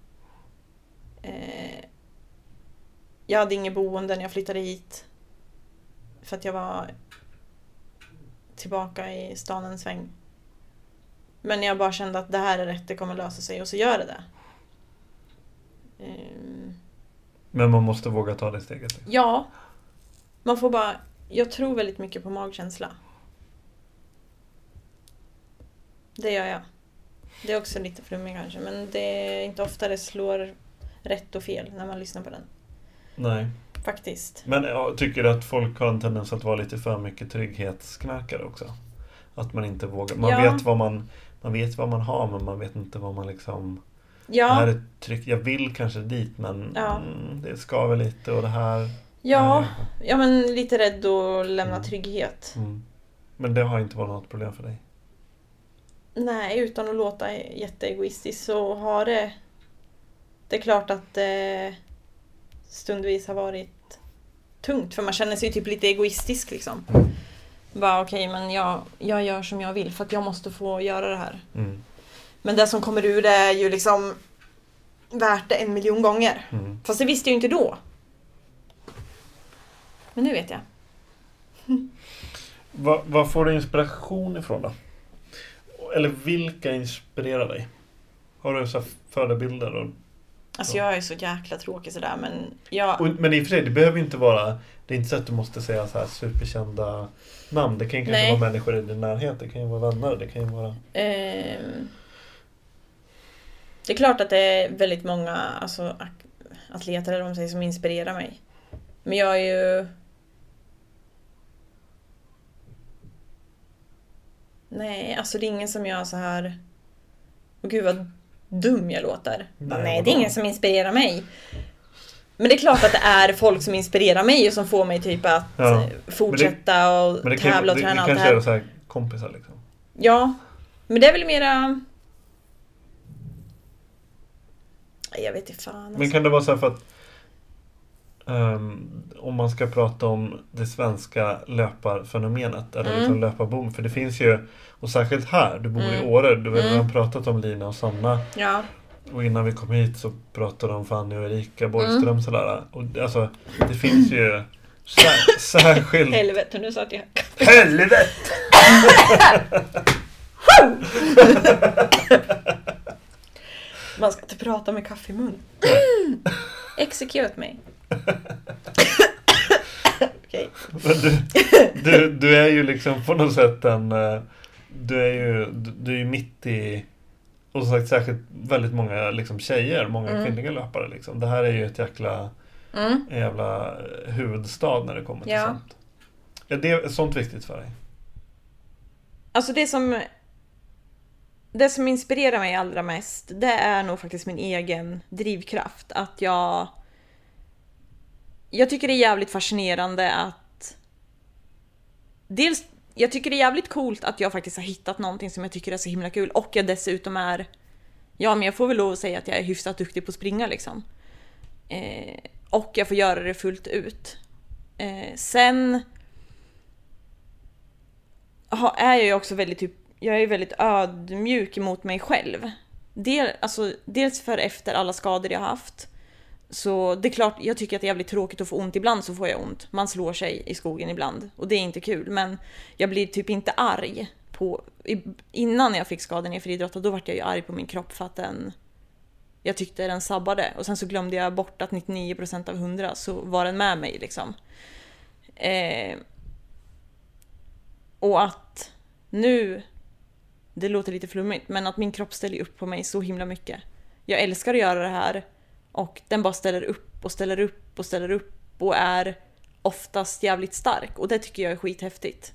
Jag hade inget boende när jag flyttade hit. För att jag var tillbaka i stan en sväng. Men jag bara kände att det här är rätt, det kommer lösa sig, och så gör det. Men man måste våga ta det steget. Ja. Man får bara... Jag tror väldigt mycket på magkänsla. Det gör jag. Det är också lite flummigt kanske, men det är inte ofta det slår rätt och fel när man lyssnar på den. Nej. Faktiskt. Men jag tycker att folk har en tendens att vara lite för mycket trygghetsknarkare också. Att man inte vågar. Man vet vad man har, men man vet inte vad man liksom... Ja. Det här är tryggt. Jag vill kanske dit, men det ska väl lite och det här... Ja, men lite rädd att lämna trygghet. Mm. Men det har inte varit något problem för dig? Nej, utan att låta jätteegoistisk så har det... Det är klart att det stundvis har varit tungt. För man känner sig typ lite egoistisk liksom. Bara okej, men jag gör som jag vill för att jag måste få göra det här. Mm. Men det som kommer ur det är ju liksom värt det 1 miljon gånger. Mm. Fast det visste jag inte då. Men nu vet jag. Vad får du inspiration ifrån då? Eller vilka inspirerar dig? Har du så förebilder? Alltså jag är så jäkla tråkig sådär, men men i och för sig, det behöver inte vara... Det är inte så att du måste säga så här superkända namn. Det kan ju kanske vara människor i din närhet. Det kan ju vara vänner. Det kan ju vara... Det är klart att det är väldigt många atleter eller vad man säger, som inspirerar mig. Men jag är ju... Nej, alltså det är ingen som gör så här... Åh gud vad dum jag låter. Nej, det är ingen som inspirerar mig. Men det är klart att det är folk som inspirerar mig och som får mig typ att fortsätta och tävla och träna allt det här. Det kanske är så här kompisar liksom. Ja, men det är väl mera... Jag vet inte fan. Alltså. Men kan det vara så här för att om man ska prata om det svenska löparfenomenet eller liksom löparboom, för det finns ju, och särskilt här, du bor i Åre, du har redan pratat om Lina och Sanna. Ja. Och innan vi kom hit så pratade de om Fanny och Erika Borgström sådär. Och alltså, det finns ju Särskilt. Helvete, nu satt jag. Helvete! Man ska inte prata med kaffe i mun. Execute mig. Okej. Men du är ju liksom på något sätt du är ju mitt i, och som sagt särskilt väldigt många liksom tjejer, många kvinnliga löpare liksom. Det här är ju ett en jävla huvudstad när det kommer till sånt. Är det sånt viktigt för dig? Alltså det som inspirerar mig allra mest, det är nog faktiskt min egen drivkraft. Att jag tycker det är jävligt fascinerande att dels, jag tycker det är jävligt coolt att jag faktiskt har hittat någonting som jag tycker är så himla kul, och jag dessutom är, men jag får väl lov att säga att jag är hyfsat duktig på att springa liksom. Och jag får göra det fullt ut. Sen är jag ju också jag är väldigt ödmjuk mot mig själv. Dels för efter alla skador jag har haft. Så det är klart, jag tycker att det är jävligt tråkigt att få ont. Ibland så får jag ont. Man slår sig i skogen ibland. Och det är inte kul. Men jag blir typ inte arg innan jag fick skadan i friidrott. Då var jag ju arg på min kropp för att jag tyckte den sabbade. Och sen så glömde jag bort att 99% av 100 så var den med mig liksom. Och att nu, det låter lite flummigt, men att min kropp ställer upp på mig så himla mycket. Jag älskar att göra det här, och den bara ställer upp och ställer upp och ställer upp och är oftast jävligt stark, och det tycker jag är skithäftigt.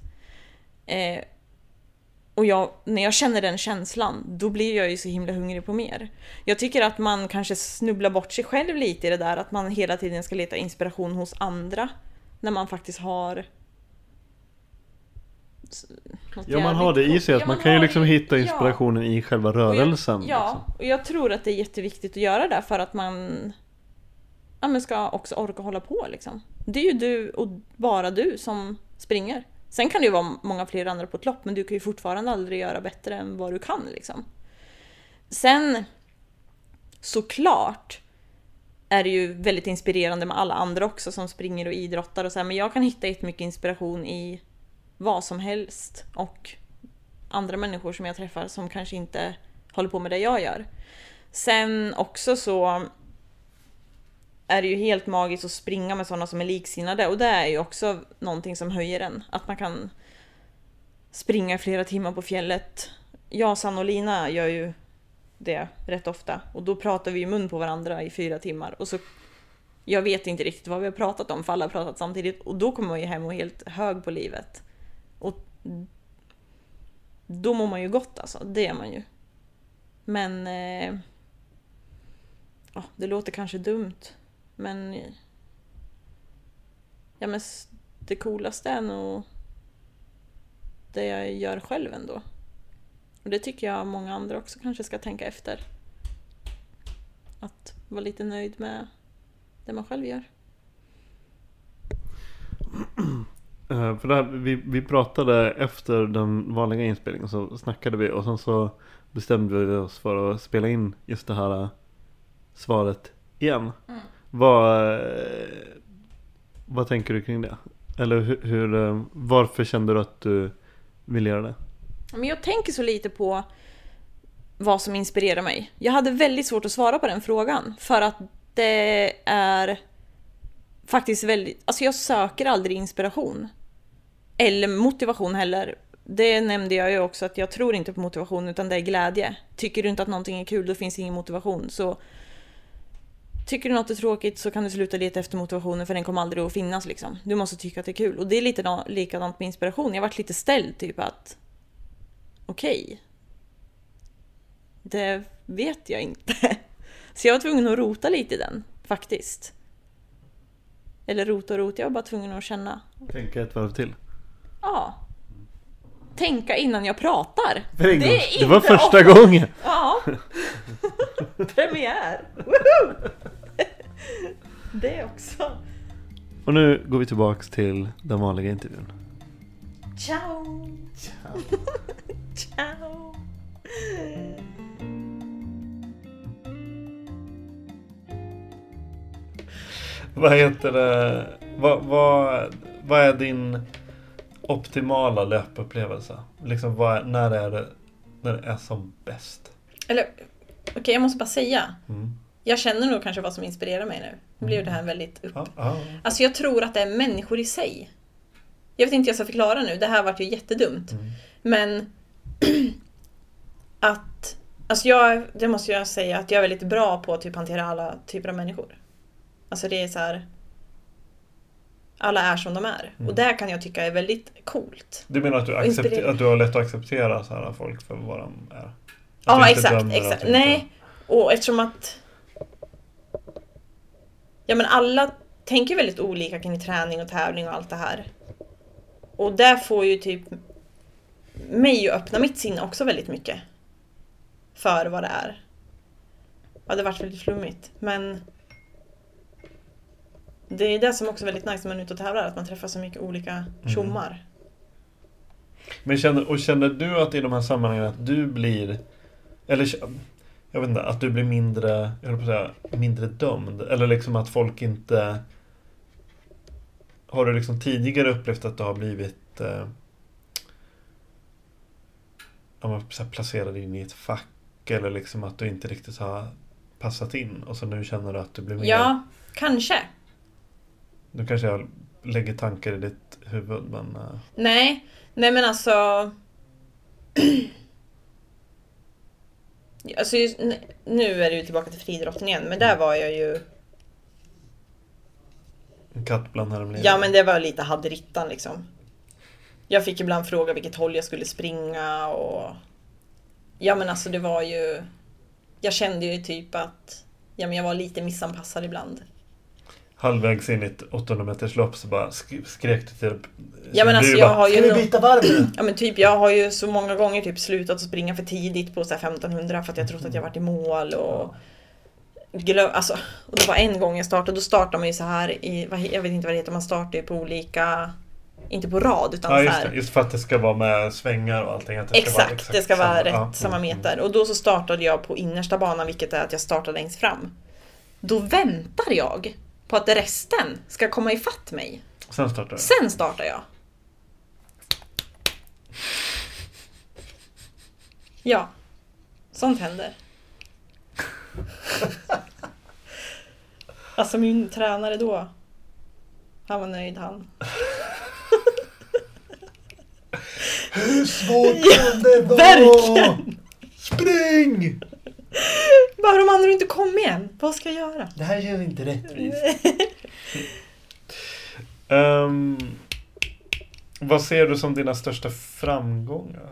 Och när jag känner den känslan, då blir jag ju så himla hungrig på mer. Jag tycker att man kanske snubblar bort sig själv lite i det där, att man hela tiden ska leta inspiration hos andra när man faktiskt har... Ja, man har det i sig, att man kan ju liksom hitta inspirationen i själva rörelsen. Och jag tror att det är jätteviktigt att göra det för att man ska också orka hålla på liksom. Det är ju du och bara du som springer. Sen kan det ju vara många fler andra på ett lopp, men du kan ju fortfarande aldrig göra bättre än vad du kan liksom. Sen såklart är det ju väldigt inspirerande med alla andra också som springer och idrottar och så här, men jag kan hitta jättemycket inspiration i vad som helst och andra människor som jag träffar som kanske inte håller på med det jag gör. Sen också så är det ju helt magiskt att springa med sådana som är liksinnade, och det är ju också någonting som höjer en. Att man kan springa flera timmar på fjället. Jag, Sanna och Lina gör ju det rätt ofta, och då pratar vi i mun på varandra i 4 timmar, och så jag vet inte riktigt vad vi har pratat om, för alla har pratat samtidigt, och då kommer man ju hem och är helt hög på livet. Och då mår man ju gott alltså, det är man ju. Men det låter kanske dumt, men det coolaste är nog det jag gör själv ändå. Och det tycker jag många andra också kanske ska tänka efter. Att vara lite nöjd med det man själv gör. För det här, vi pratade efter den vanliga inspelningen, så snackade vi, och sen så bestämde vi oss för att spela in just det här svaret igen. Vad tänker du kring det? Eller varför kände du att du ville göra det? Men jag tänker så lite på vad som inspirerar mig. Jag hade väldigt svårt att svara på den frågan, för att det är faktiskt väldigt... Alltså jag söker aldrig inspiration. Eller motivation heller. Det nämnde jag ju också, att jag tror inte på motivation, utan det är glädje. Tycker du inte att någonting är kul, då finns ingen motivation. Så tycker du något är tråkigt, så kan du sluta leta efter motivationen, för den kommer aldrig att finnas liksom. Du måste tycka att det är kul. Och det är lite likadant med inspiration. Jag har varit lite ställd typ att okej, det vet jag inte. Så jag var tvungen att rota lite i den faktiskt. Eller rota. Jag var bara tvungen att känna. Tänka ett varv till. Ja. Tänka innan jag pratar. Det var första gången. Ja. Premiär. Det också. Och nu går vi tillbaks till den vanliga intervjun. Ciao. Ciao. Vad heter det? Vad är din optimala löpupplevelse? Liksom när är det som bäst? Eller, okej, jag måste bara säga. Jag känner nog kanske vad som inspirerar mig nu. Nu blir det här väldigt Alltså jag tror att det är människor i sig. Jag vet inte hur jag ska förklara nu. Det här var ju jättedumt. Men att... Alltså det måste jag säga att jag är väldigt bra på att typ hantera alla typer av människor. Alltså det är så här... Alla är som de är. Och det kan jag tycka är väldigt coolt. Du menar att du har lätt att acceptera så här folk för vad de är? Ja, exakt. Nej, och eftersom att... Ja, men alla tänker väldigt olika kring träning och tävling och allt det här. Och där får ju typ mig att öppna mitt sinne också väldigt mycket. För vad det är. Ja, det har varit väldigt flummigt. Men det är det som också är väldigt nice när man är ute och tävlar. Att man träffar så mycket olika tjommar. Men känner du att i de här sammanhangen att du blir... Eller jag vet inte, att du blir mindre dömd? Eller liksom att folk inte... Har du liksom tidigare upplevt att du har blivit placerad in i ett fack? Eller liksom att du inte riktigt har passat in? Och så nu känner du att du blir mer... Ja, kanske. Nu kanske jag lägger tankar i ditt huvud, men... Nej men alltså... Alltså just, nu är det ju tillbaka till friidrotten igen. Men där var jag ju... En katt bland häromligen. Ja, men det var lite haddrittan liksom. Jag fick ibland fråga vilket håll jag skulle springa och... Ja, men alltså det var ju... Jag kände ju typ att... Ja, men jag var lite missanpassad ibland. Halvvägs in i ett 800 meters lopp så bara skrek du till... Ja, men alltså jag har ju... Ska vi byta varv nu? Ja, men typ jag har ju så många gånger typ slutat att springa för tidigt på så här 1500 för att jag trott att jag varit i mål och... Alltså, och det var en gång jag startade, då startar man ju så här i, jag vet inte vad det heter, man startar ju på olika, inte på rad utan ja, så här. Just för att det ska vara med svängar och allting. Att det Exakt, ska det ska vara rätt samma meter. Och då så startade jag på innersta banan, vilket är att jag startar längst fram. Då väntar jag på att resten ska komma ifatt mig. Sen startar jag. Ja, sånt händer. Alltså min tränare då, han var nöjd han. Hur svårt kan det vara? Verkligen. Spring! Bara de andra inte kom igen. Vad ska jag göra? Det här gör inte rättvist. Vad ser du som dina största framgångar?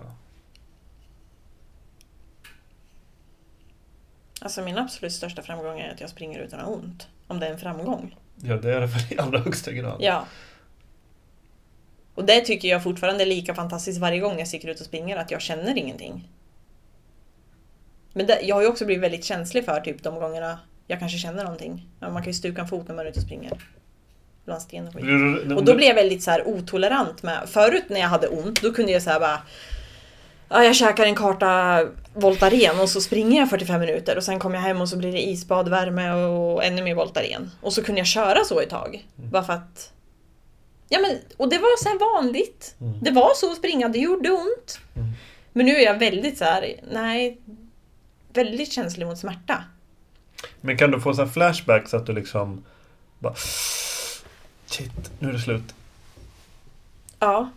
Alltså min absolut största framgång är att jag springer utan att ha ont. Om det är en framgång. Ja, det är det för i allra högsta grad. Ja. Och det tycker jag fortfarande är lika fantastiskt varje gång jag sticker ut och springer. Att jag känner ingenting. Men jag har ju också blivit väldigt känslig för typ de gångerna jag kanske känner någonting. Man kan ju stuka en fot när man är ute och springer. Bland sten och skit. Och då blev jag väldigt så här otolerant med. Förut när jag hade ont, då kunde jag så här bara... Ja, jag käkar en karta Voltaren och så springer jag 45 minuter och sen kommer jag hem och så blir det isbad, värme och ännu mer Voltaren. Och så kunde jag köra så ett tag. Bara för att... Ja, men, och det var så här vanligt. Det var så att springa, det gjorde ont. Men nu är jag väldigt så här, väldigt känslig mot smärta. Men kan du få så här flashbacks att du liksom bara... Shit, nu är det slut. Ja.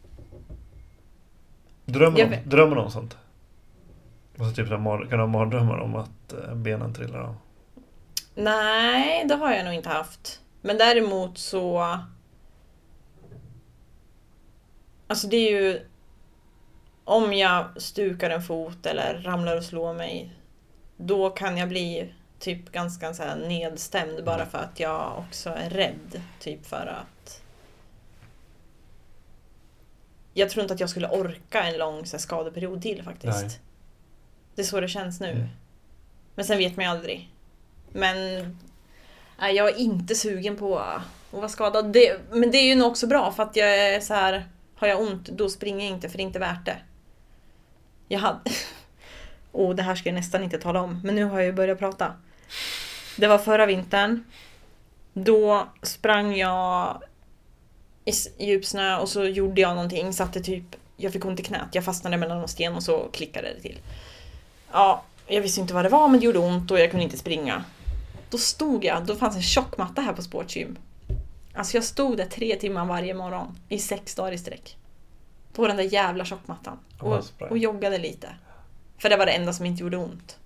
Drömmer om sånt? Och så typ kan du ha mardrömmar om att benen trillar av? Nej, det har jag nog inte haft. Men däremot så... Alltså det är ju... Om jag stukar en fot eller ramlar och slår mig, då kan jag bli typ ganska så här nedstämd bara för att jag också är rädd. Typ för att... Jag tror inte att jag skulle orka en lång så här, skadeperiod till faktiskt. Nej. Det är så det känns nu. Men sen vet man ju aldrig. Men jag är inte sugen på att vara skadad. Men det är ju nog också bra för att jag är så här, har jag ont då springer jag inte för det är inte värt det. Jag hade... det här ska jag nästan inte tala om. Men nu har jag ju börjat prata. Det var förra vintern. Då sprang jag i djupsnö och så gjorde jag någonting. Satte typ, jag fick ont i knät. Jag fastnade mellan någon sten och så klickade det till. Ja, jag visste inte vad det var men det gjorde ont och jag kunde inte springa. Då stod jag, då fanns en tjockmatta här på sportgym. Alltså jag stod där 3 timmar varje morgon i 6 dagar i sträck. På den där jävla tjockmattan. Och joggade lite. För det var det enda som inte gjorde ont.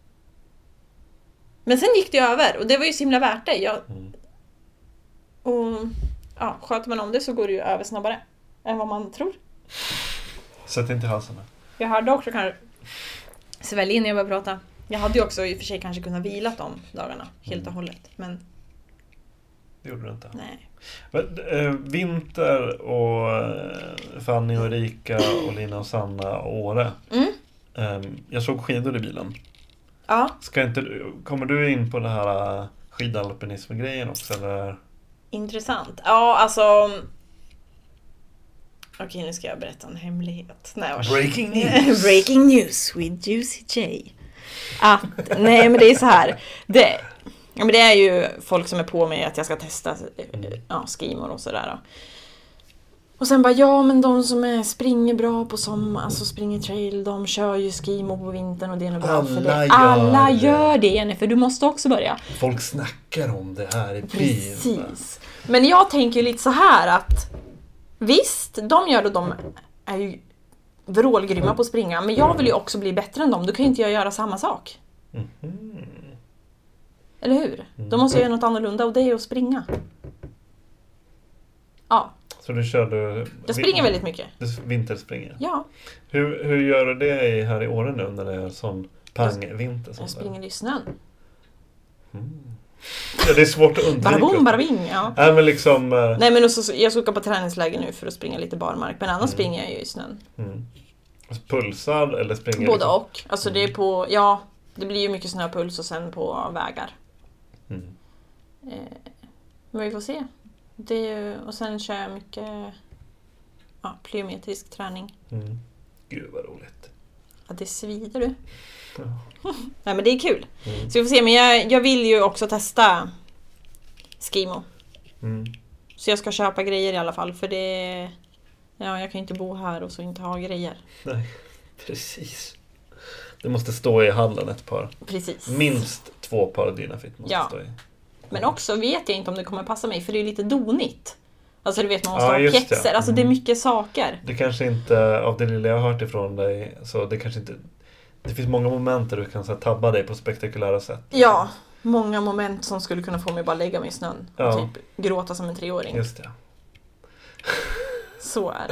Men sen gick det över och det var ju så himla värt det. Och ja, sköter man om det så går det ju över snabbare än vad man tror. Sätt inte halsen. Jag hörde också kanske svälj in när jag började prata. Jag hade ju också i och för sig kanske kunnat vila de dagarna helt och hållet. Men det gjorde du inte. Nej. Men, Vinter och Fanny och Erika och Lina och Sanna och Åre. Jag såg skidor i bilen. Ja. Kommer du in på det här skidalpinism-grejen också? Eller? Intressant. Ja, alltså... Okej, nu ska jag berätta en hemlighet. Breaking news! Breaking news with Juicy J. Nej, men det är så här. Det är ju folk som är på mig att jag ska testa skimor och sådär. Och sen bara, men de som springer bra på sommar, alltså springer trail, de kör ju skimo på vintern och det är nog bra för det. Alla gör det, Jenny, för du måste också börja. Folk snackar om det här i byn. Precis. Men jag tänker lite så här att visst, de gör det, de är ju vrålgrymma på att springa, men jag vill ju också bli bättre än dem. Då kan ju inte jag göra samma sak. Eller hur? Då måste jag göra något annorlunda och det är att springa. Ja. Så du körde... Jag springer väldigt mycket. Du vinterspringer? Ja. Hur gör du det här i Åre nu när det är sån pangvinter? Jag springer i snön. Ja, det är svårt att undvika. Barabom, barabing, ja. Nej, men liksom... Nej, men jag ska åka på träningsläger nu för att springa lite barmark. Men annars springer jag ju i snön. Pulsar eller springer? Både och. Alltså det är på... Ja, det blir ju mycket snöpuls och sen på vägar. Men vi får se. Och sen kör jag mycket plyometrisk träning. Gud vad roligt. Ja, det svider du. Nej, men det är kul. Så vi får se, men jag vill ju också testa skimo. Så jag ska köpa grejer i alla fall, för det... Ja, jag kan inte bo här och så inte ha grejer. Nej, precis. Det måste stå i hallen ett par. Precis. Minst 2 par Dynafit måste stå i. Men också vet jag inte om det kommer passa mig, för det är lite donigt. Alltså du vet, man måste ha pjäxor. Alltså det är mycket saker. Det kanske inte, av det lilla jag har hört ifrån dig, så det kanske inte... Det finns många moment där du kan så här, tabba dig på spektakulära sätt. Ja, många moment som skulle kunna få mig bara lägga mig i snön. Och typ gråta som en 3-åring. Just det. Så är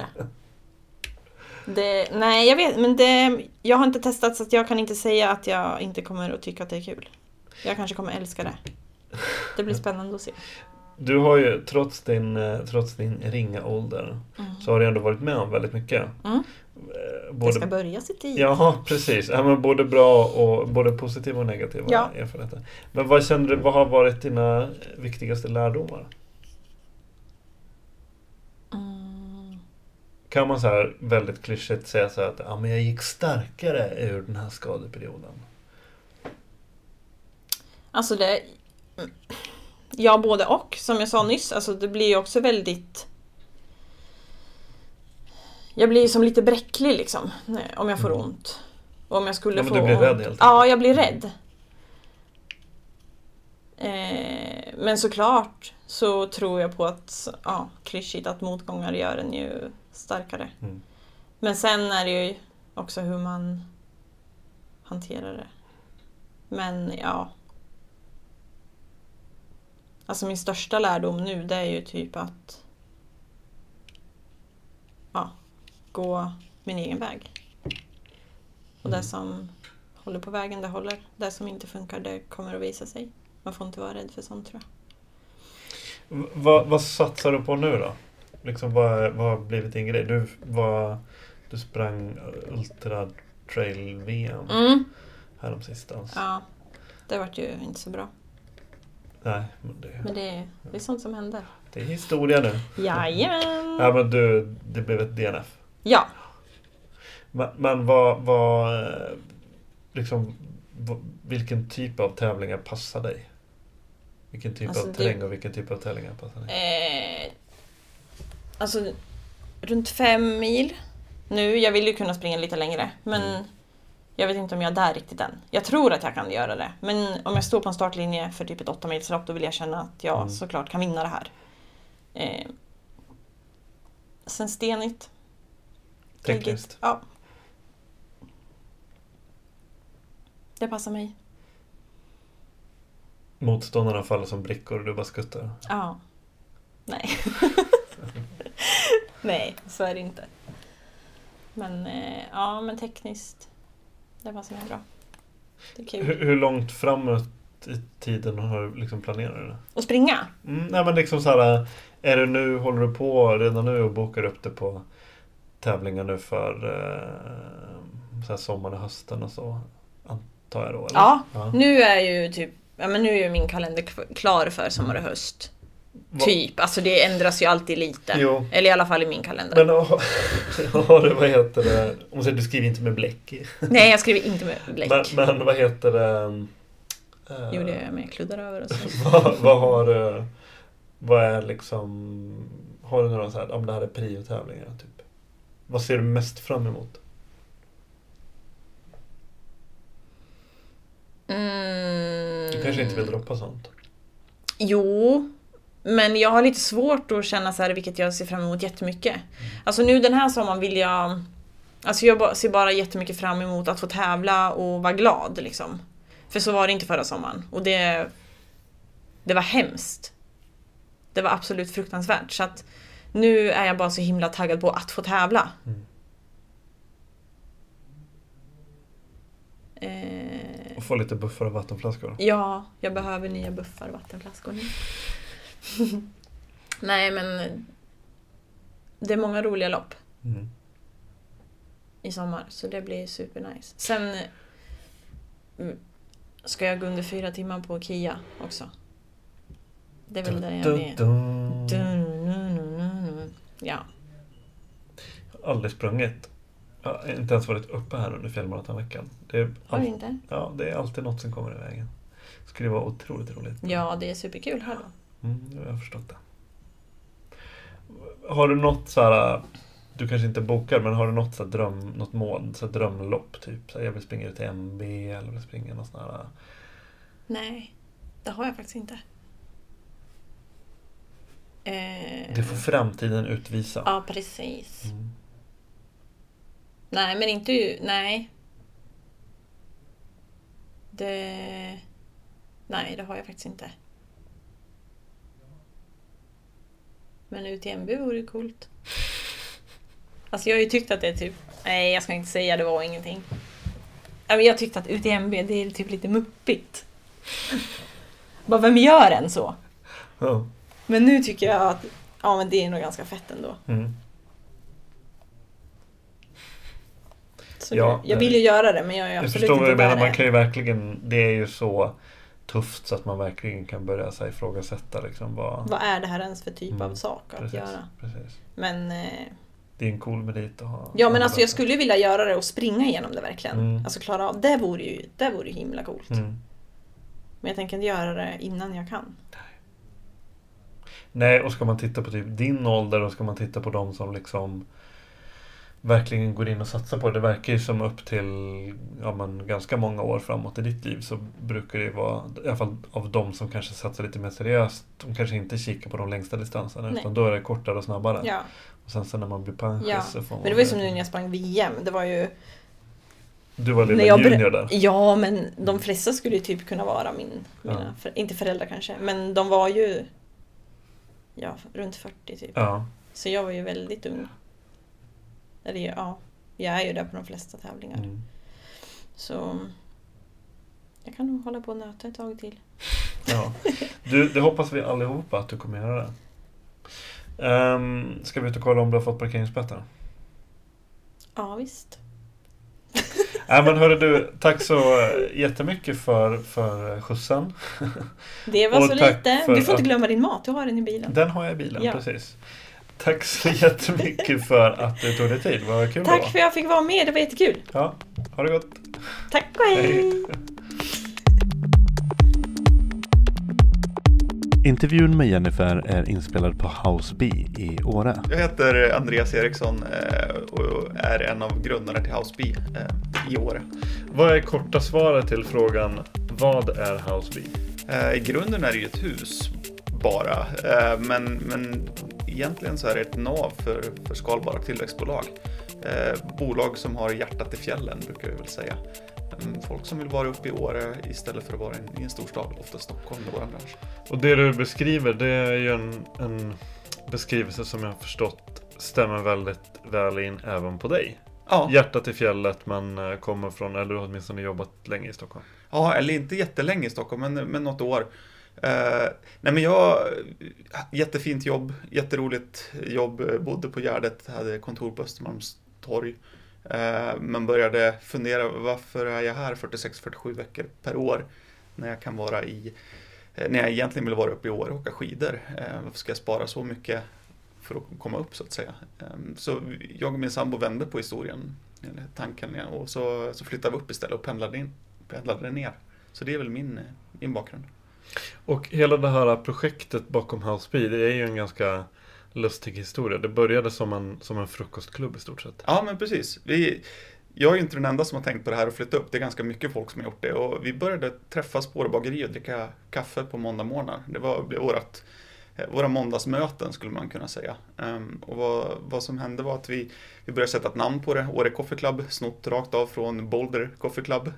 det. Nej, jag vet, men jag har inte testat så att jag kan inte säga att jag inte kommer att tycka att det är kul. Jag kanske kommer älska det. Det blir spännande att se. Du har ju, trots din ringa ålder, så har du ändå varit med om väldigt mycket. Det ska börja sitt tid. Ja, precis. Ja, men både bra och både positiva och negativa erfarenheter. Men vad har varit dina viktigaste lärdomar? Kan man så här väldigt klyschigt säga så här att men jag gick starkare ur den här skadeperioden? Alltså det... Ja, både och. Som jag sa nyss, alltså det blir ju också väldigt... Jag blir som lite bräcklig liksom, om jag får ont. Och om jag skulle få du blir rädd helt enkelt. Ja, jag blir rädd. Men såklart så tror jag på att, klyschigt, att motgångar gör en ju starkare. Men sen är det ju också hur man hanterar det. Men alltså min största lärdom nu, det är ju typ att gå min egen väg. Och det som håller på vägen, det håller. Det som inte funkar, det kommer att visa sig. Man får inte vara rädd för sånt, tror jag. Vad satsar du på nu då? Liksom, vad har blivit din grej? Du sprang Ultra Trail VM häromsistens. Ja, det var ju inte så bra. Nej, men det är sånt som händer. Det är historia nu. Jajamän! Ja, men det blev ett DNF. Ja. Men vilken typ av tävlingar passar dig? Vilken typ av terräng och vilken typ av tävlingar passar ni? Alltså runt 5 mil. Nu, jag vill ju kunna springa lite längre. Men jag vet inte om jag är där riktigt än. Jag tror att jag kan göra det. Men om jag står på en startlinje för typ ett 8-milslopp, då vill jag känna att jag såklart kan vinna det här. Sen stenigt. Tekniskt. Ja. Det passar mig. Motståndarna faller som brickor och du bara skuttar. Ja. Nej. Nej, så är det inte. Men ja, men tekniskt. Det passar mig bra. Det är kul. Hur långt framåt i tiden har du liksom planerat det? Och springa? Nej, men liksom så här, är det nu, håller du på redan nu och bokar upp det på tävlingar nu för så här sommaren och hösten och så, antar jag då? Eller? Ja, nu är ju typ, ja men nu är ju min kalender klar för sommar och höst. Typ, alltså det ändras ju alltid lite. Jo. Eller i alla fall i min kalender. Men har du, vad heter det? Om du skriver inte med bläck. Nej, jag skriver inte med bläck. Men vad heter det? Jo, det är med kluddar över och så. Vad är liksom, har du några så här, om det här är prio-tävlingar typ? Vad ser du mest fram emot? Du kanske inte vill droppa sånt? Jo, men jag har lite svårt att känna så här, vilket jag ser fram emot jättemycket. Alltså nu den här sommaren vill jag... Alltså jag ser bara jättemycket fram emot att få tävla och vara glad liksom. För så var det inte förra sommaren. Och det var hemskt. Det var absolut fruktansvärt. Så att nu är jag bara så himla taggad på att få tävla. Och få lite buffar och vattenflaskor. Ja, jag behöver nya buffar och vattenflaskor nu. Nej, men det är många roliga lopp i sommar, så det blir supernice. Sen ska jag gå under 4 timmar på Kia också. Det är väl där jag är. Ja. Aldrig sprungit. Jag har inte ens varit uppe här under fjällmaratonveckan. Har du inte? Ja, det är alltid något som kommer i vägen. Det skulle vara otroligt roligt. Ja, det är superkul här då. Jag har förstått det. Har du något så här, du kanske inte bokar, men har du något så här något mål, så här drömlopp typ? Så här, jag vill springa till MB eller vill springa något sån här. Nej, det har jag faktiskt inte. Det får framtiden utvisa. Ja, precis. Nej, men inte... Nej. Nej, det har jag faktiskt inte. Men UTMB vore ju coolt. Alltså jag har ju tyckt att det är typ... Nej, jag ska inte säga, det var ingenting. Jag tyckte att UTMB, det är typ lite muppigt. Bara, vem gör en så? Men nu tycker jag att men det är nog ganska fett ändå. Så jag vill ju göra det, men jag är absolut inte där. Man kan ju verkligen, det är ju så tufft så att man verkligen kan börja sig ifrågasätta liksom, vad är det här ens för typ av sak att göra. Precis. Men det är en cool merit att ha. Ja, men alltså jag skulle vilja göra det och springa igenom det verkligen. Alltså klara av, det vore ju himla coolt. Men jag tänker inte göra det innan jag kan. Nej, och ska man titta på typ din ålder och ska man titta på dem som liksom verkligen går in och satsar på det. Det verkar ju som upp till ganska många år framåt i ditt liv så brukar det vara, i alla fall av de som kanske satsar lite mer seriöst, de kanske inte kikar på de längsta distanserna utan då är det kortare och snabbare. Ja. Och sen när man blir pensionär så får man... Men det var ju som nu när jag sprang VM, det var ju... Du var lilla junior där. Ja, men de flesta skulle ju typ kunna vara mina inte föräldrar kanske, men de var ju runt 40 typ. Ja. Så jag var ju väldigt ung. Eller jag är ju där på de flesta tävlingar. Så jag kan nog hålla på och nöta ett tag till. Ja. Det hoppas vi allihopa att du kommer göra det. Ska vi ut och kolla om du har fått parkeringsböter? Ja, visst. Men hörru du, tack så jättemycket för skjutsen. Det var så lite. Du får inte glömma din mat, du har den i bilen. Den har jag i bilen, precis. Tack så jättemycket för att du tog dig tid. Vad kul. Tack för att jag fick vara med, det var jättekul. Ja, ha det gott. Tack och hej. Intervjun med Jennifer är inspelad på House B i Åre. Jag heter Andreas Eriksson och är en av grundarna till House B i Åre. Vad är korta svaret till frågan, vad är House B? I grunden är det ju ett hus bara, men egentligen så är det ett nav för skalbara tillväxtbolag. Bolag som har hjärtat i fjällen, brukar jag väl säga. Folk som vill vara uppe i Åre istället för att vara i en storstad, ofta Stockholm i vår bransch. Och det du beskriver, det är ju en beskrivelse som jag har förstått stämmer väldigt väl in även på dig. Ja. Hjärtat i fjället, man kommer från, eller du har åtminstone jobbat länge i Stockholm. Ja, eller inte jättelänge i Stockholm, men något år. Nej, men jag jättefint jobb, jätteroligt jobb, bodde på Gärdet, hade kontor på Östermalmstorg. Men började fundera, varför är jag här 46-47 veckor per år när jag kan vara när jag egentligen vill vara uppe i Åre och åka skidor. Varför ska jag spara så mycket för att komma upp, så att säga? Så jag och min sambo vände på historien, eller tanken, och så flyttade vi upp istället och pendlade ner. Så det är väl min bakgrund. Och hela det här projektet bakom House B, det är ju en ganska lustig historia. Det började som en frukostklubb i stort sett. Ja, men precis. Jag är ju inte den enda som har tänkt på det här och flytta upp. Det är ganska mycket folk som har gjort det. Och vi började träffas på våra bageri och dricka kaffe på måndagmorgnar. Det blev våra måndagsmöten, skulle man kunna säga. Och vad som hände var att vi började sätta ett namn på det. Åre Coffee Club, snott rakt av från Boulder Coffee Club.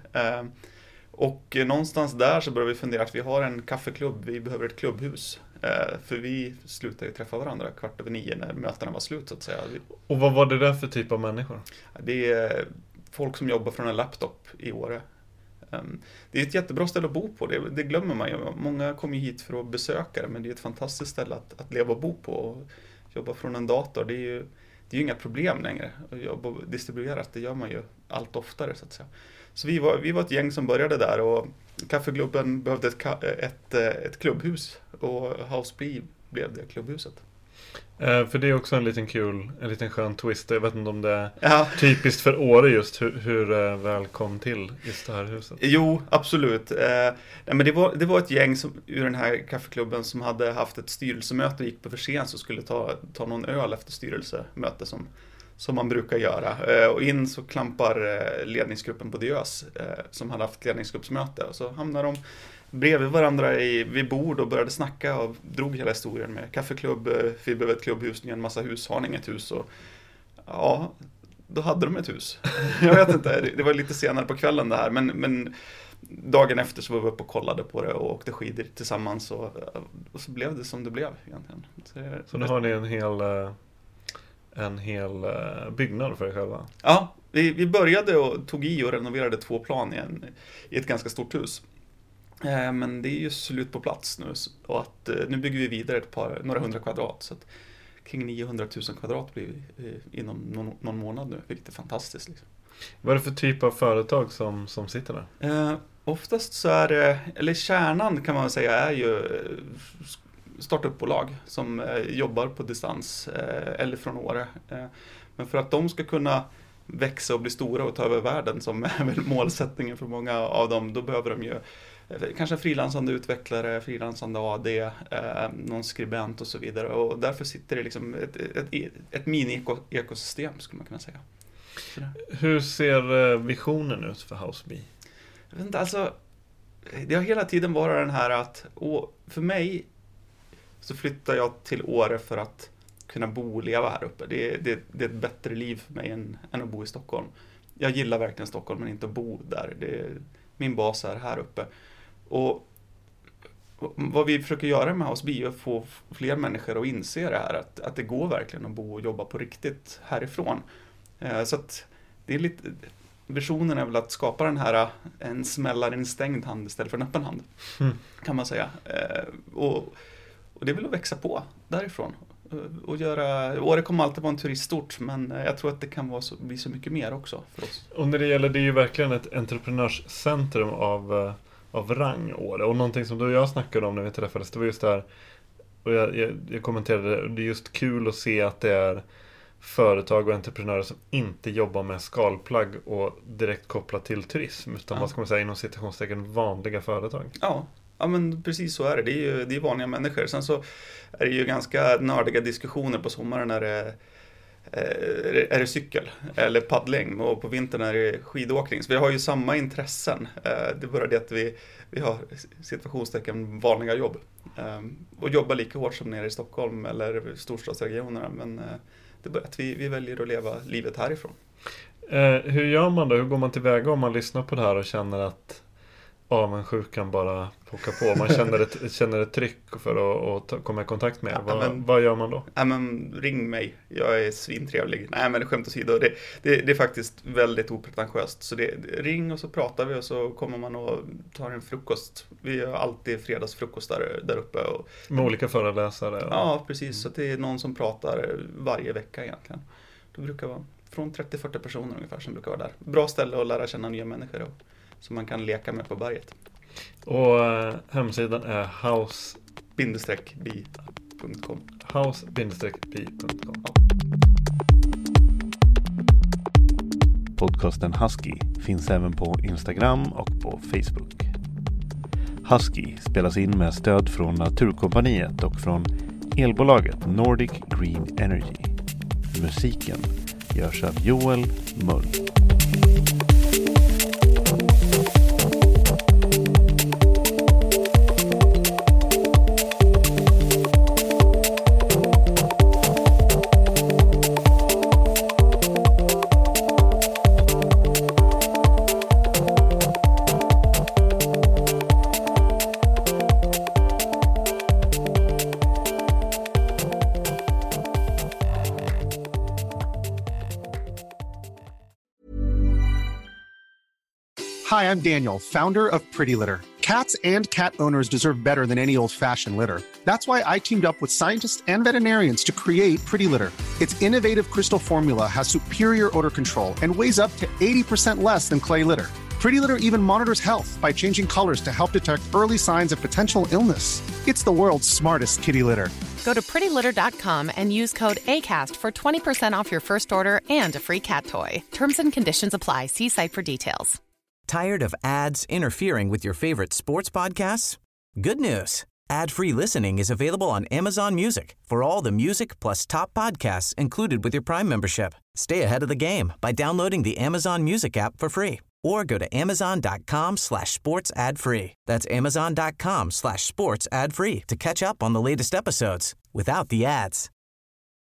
Och någonstans där så började vi fundera att vi har en kaffeklubb, vi behöver ett klubbhus. För vi slutade ju träffa varandra 8:15 när mötena var slut, så att säga. Och vad var det där för typ av människor? Det är folk som jobbar från en laptop i Åre. Det är ett jättebra ställe att bo på, det glömmer man ju. Många kommer ju hit för att besöka det, men det är ett fantastiskt ställe att leva och bo på. Och jobba från en dator, det är ju inga problem längre. Att jobba distribuerat, det gör man ju allt oftare, så att säga. Så vi var ett gäng som började där, och kaffeklubben behövde ett klubbhus, och House B blev det klubbhuset. För det är också en liten skön twist. Jag vet inte om det är typiskt för Åre just hur väl kom till just det här huset. Jo, absolut. Men det var ett gäng ur den här kaffeklubben som hade haft ett styrelsemöte och gick på för sent, så skulle ta någon öl efter styrelsemöte som man brukar göra. Och in så klampar ledningsgruppen på Diös som hade haft ledningsgruppsmöte, och så hamnar de bredvid varandra vid bord och började snacka och drog hela historien med kaffeklubb, vi behöver ett klubbhus, ni har en massa hus, har ni inget hus? Och ja, då hade de ett hus. Jag vet inte, det var lite senare på kvällen det här, men dagen efter så var vi uppe och kollade på det och åkte skidor tillsammans, och så blev det som det blev egentligen. Så nu har ni en hel byggnad för er själva? Ja, vi började och tog i och renoverade 2 plan i ett ganska stort hus. Men det är ju slut på plats nu, och nu bygger vi vidare några 100 kvadrat, så att kring 900 000 kvadrat blir vi inom någon månad nu, vilket är fantastiskt liksom. Vad är det för typ av företag som sitter där? Oftast så är det, eller kärnan kan man säga, är ju startupbolag som jobbar på distans eller från Åre. Men för att de ska kunna växa och bli stora och ta över världen, som är väl målsättningen för många av dem, då behöver de ju kanske frilansande utvecklare, frilansande AD, någon skribent och så vidare. Och därför sitter det liksom ett mini-ekosystem, skulle man kunna säga. Hur ser visionen ut för House B? Jag vet inte, alltså, det har hela tiden varit den här att, för mig så flyttar jag till Åre för att kunna bo och leva här uppe. Det är ett bättre liv för mig än att bo i Stockholm. Jag gillar verkligen Stockholm, men inte att bo där. Min bas är här uppe. Och vad vi försöker göra med House B är att få fler människor att inse det här. Att det går verkligen att bo och jobba på riktigt härifrån. Så att det är lite... Visionen är väl att skapa den här, en smällare, en stängd hand istället för en öppen hand. Kan man säga. Och det är väl att växa på därifrån. Och Åre kommer alltid vara en turistort, men jag tror att det kan bli så mycket mer också för oss. Och när det gäller, det är ju verkligen ett entreprenörscentrum av rang, Åre. Och någonting som du och jag snackade om när vi träffades, det var just det här, och jag kommenterade, det är just kul att se att det är företag och entreprenörer som inte jobbar med skalplagg och direkt kopplat till turism, utan vad ska man säga, inom citationstecken vanliga företag. Ja, Ja, men precis så är det. Det är vanliga människor. Sen så är det ju ganska nördiga diskussioner på sommaren när är det cykel eller paddling, och på vintern är det skidåkning. Så vi har ju samma intressen. Det är bara det att vi har situationstecken vanliga jobb. Och jobbar lika hårt som nere i Stockholm eller storstadsregionerna. Men det är bara att vi väljer att leva livet härifrån. Hur gör man då? Hur går man tillväga om man lyssnar på det här och känner att avundsjukan bara pockar på? Man känner ett tryck för att komma i kontakt med. Vad gör man då? Ja, men ring mig. Jag är svintrevlig. Nej, men skämt åsido. Det är faktiskt väldigt opretentiöst. Så ring och så pratar vi och så kommer man och tar en frukost. Vi har alltid fredagsfrukost där uppe. Med olika föreläsare? Ja, precis. Så det är någon som pratar varje vecka egentligen. Det brukar vara från 30-40 personer ungefär som brukar vara där. Bra ställe att lära känna nya människor som man kan leka med på berget. Och hemsidan är house-bi.com. House-bi.com. Podcasten Husky finns även på Instagram och på Facebook. Husky spelas in med stöd från Naturkompaniet och från elbolaget Nordic Green Energy. Musiken görs av Joel Mull. Hi, I'm Daniel, founder of Pretty Litter. Cats and cat owners deserve better than any old-fashioned litter. That's why I teamed up with scientists and veterinarians to create Pretty Litter. Its innovative crystal formula has superior odor control and weighs up to 80% less than clay litter. Pretty Litter even monitors health by changing colors to help detect early signs of potential illness. It's the world's smartest kitty litter. Go to prettylitter.com and use code ACAST for 20% off your first order and a free cat toy. Terms and conditions apply. See site for details. Tired of ads interfering with your favorite sports podcasts? Good news. Ad-free listening is available on Amazon Music for all the music plus top podcasts included with your Prime membership. Stay ahead of the game by downloading the Amazon Music app for free or go to amazon.com/sports ad free. That's amazon.com/sports ad free to catch up on the latest episodes without the ads.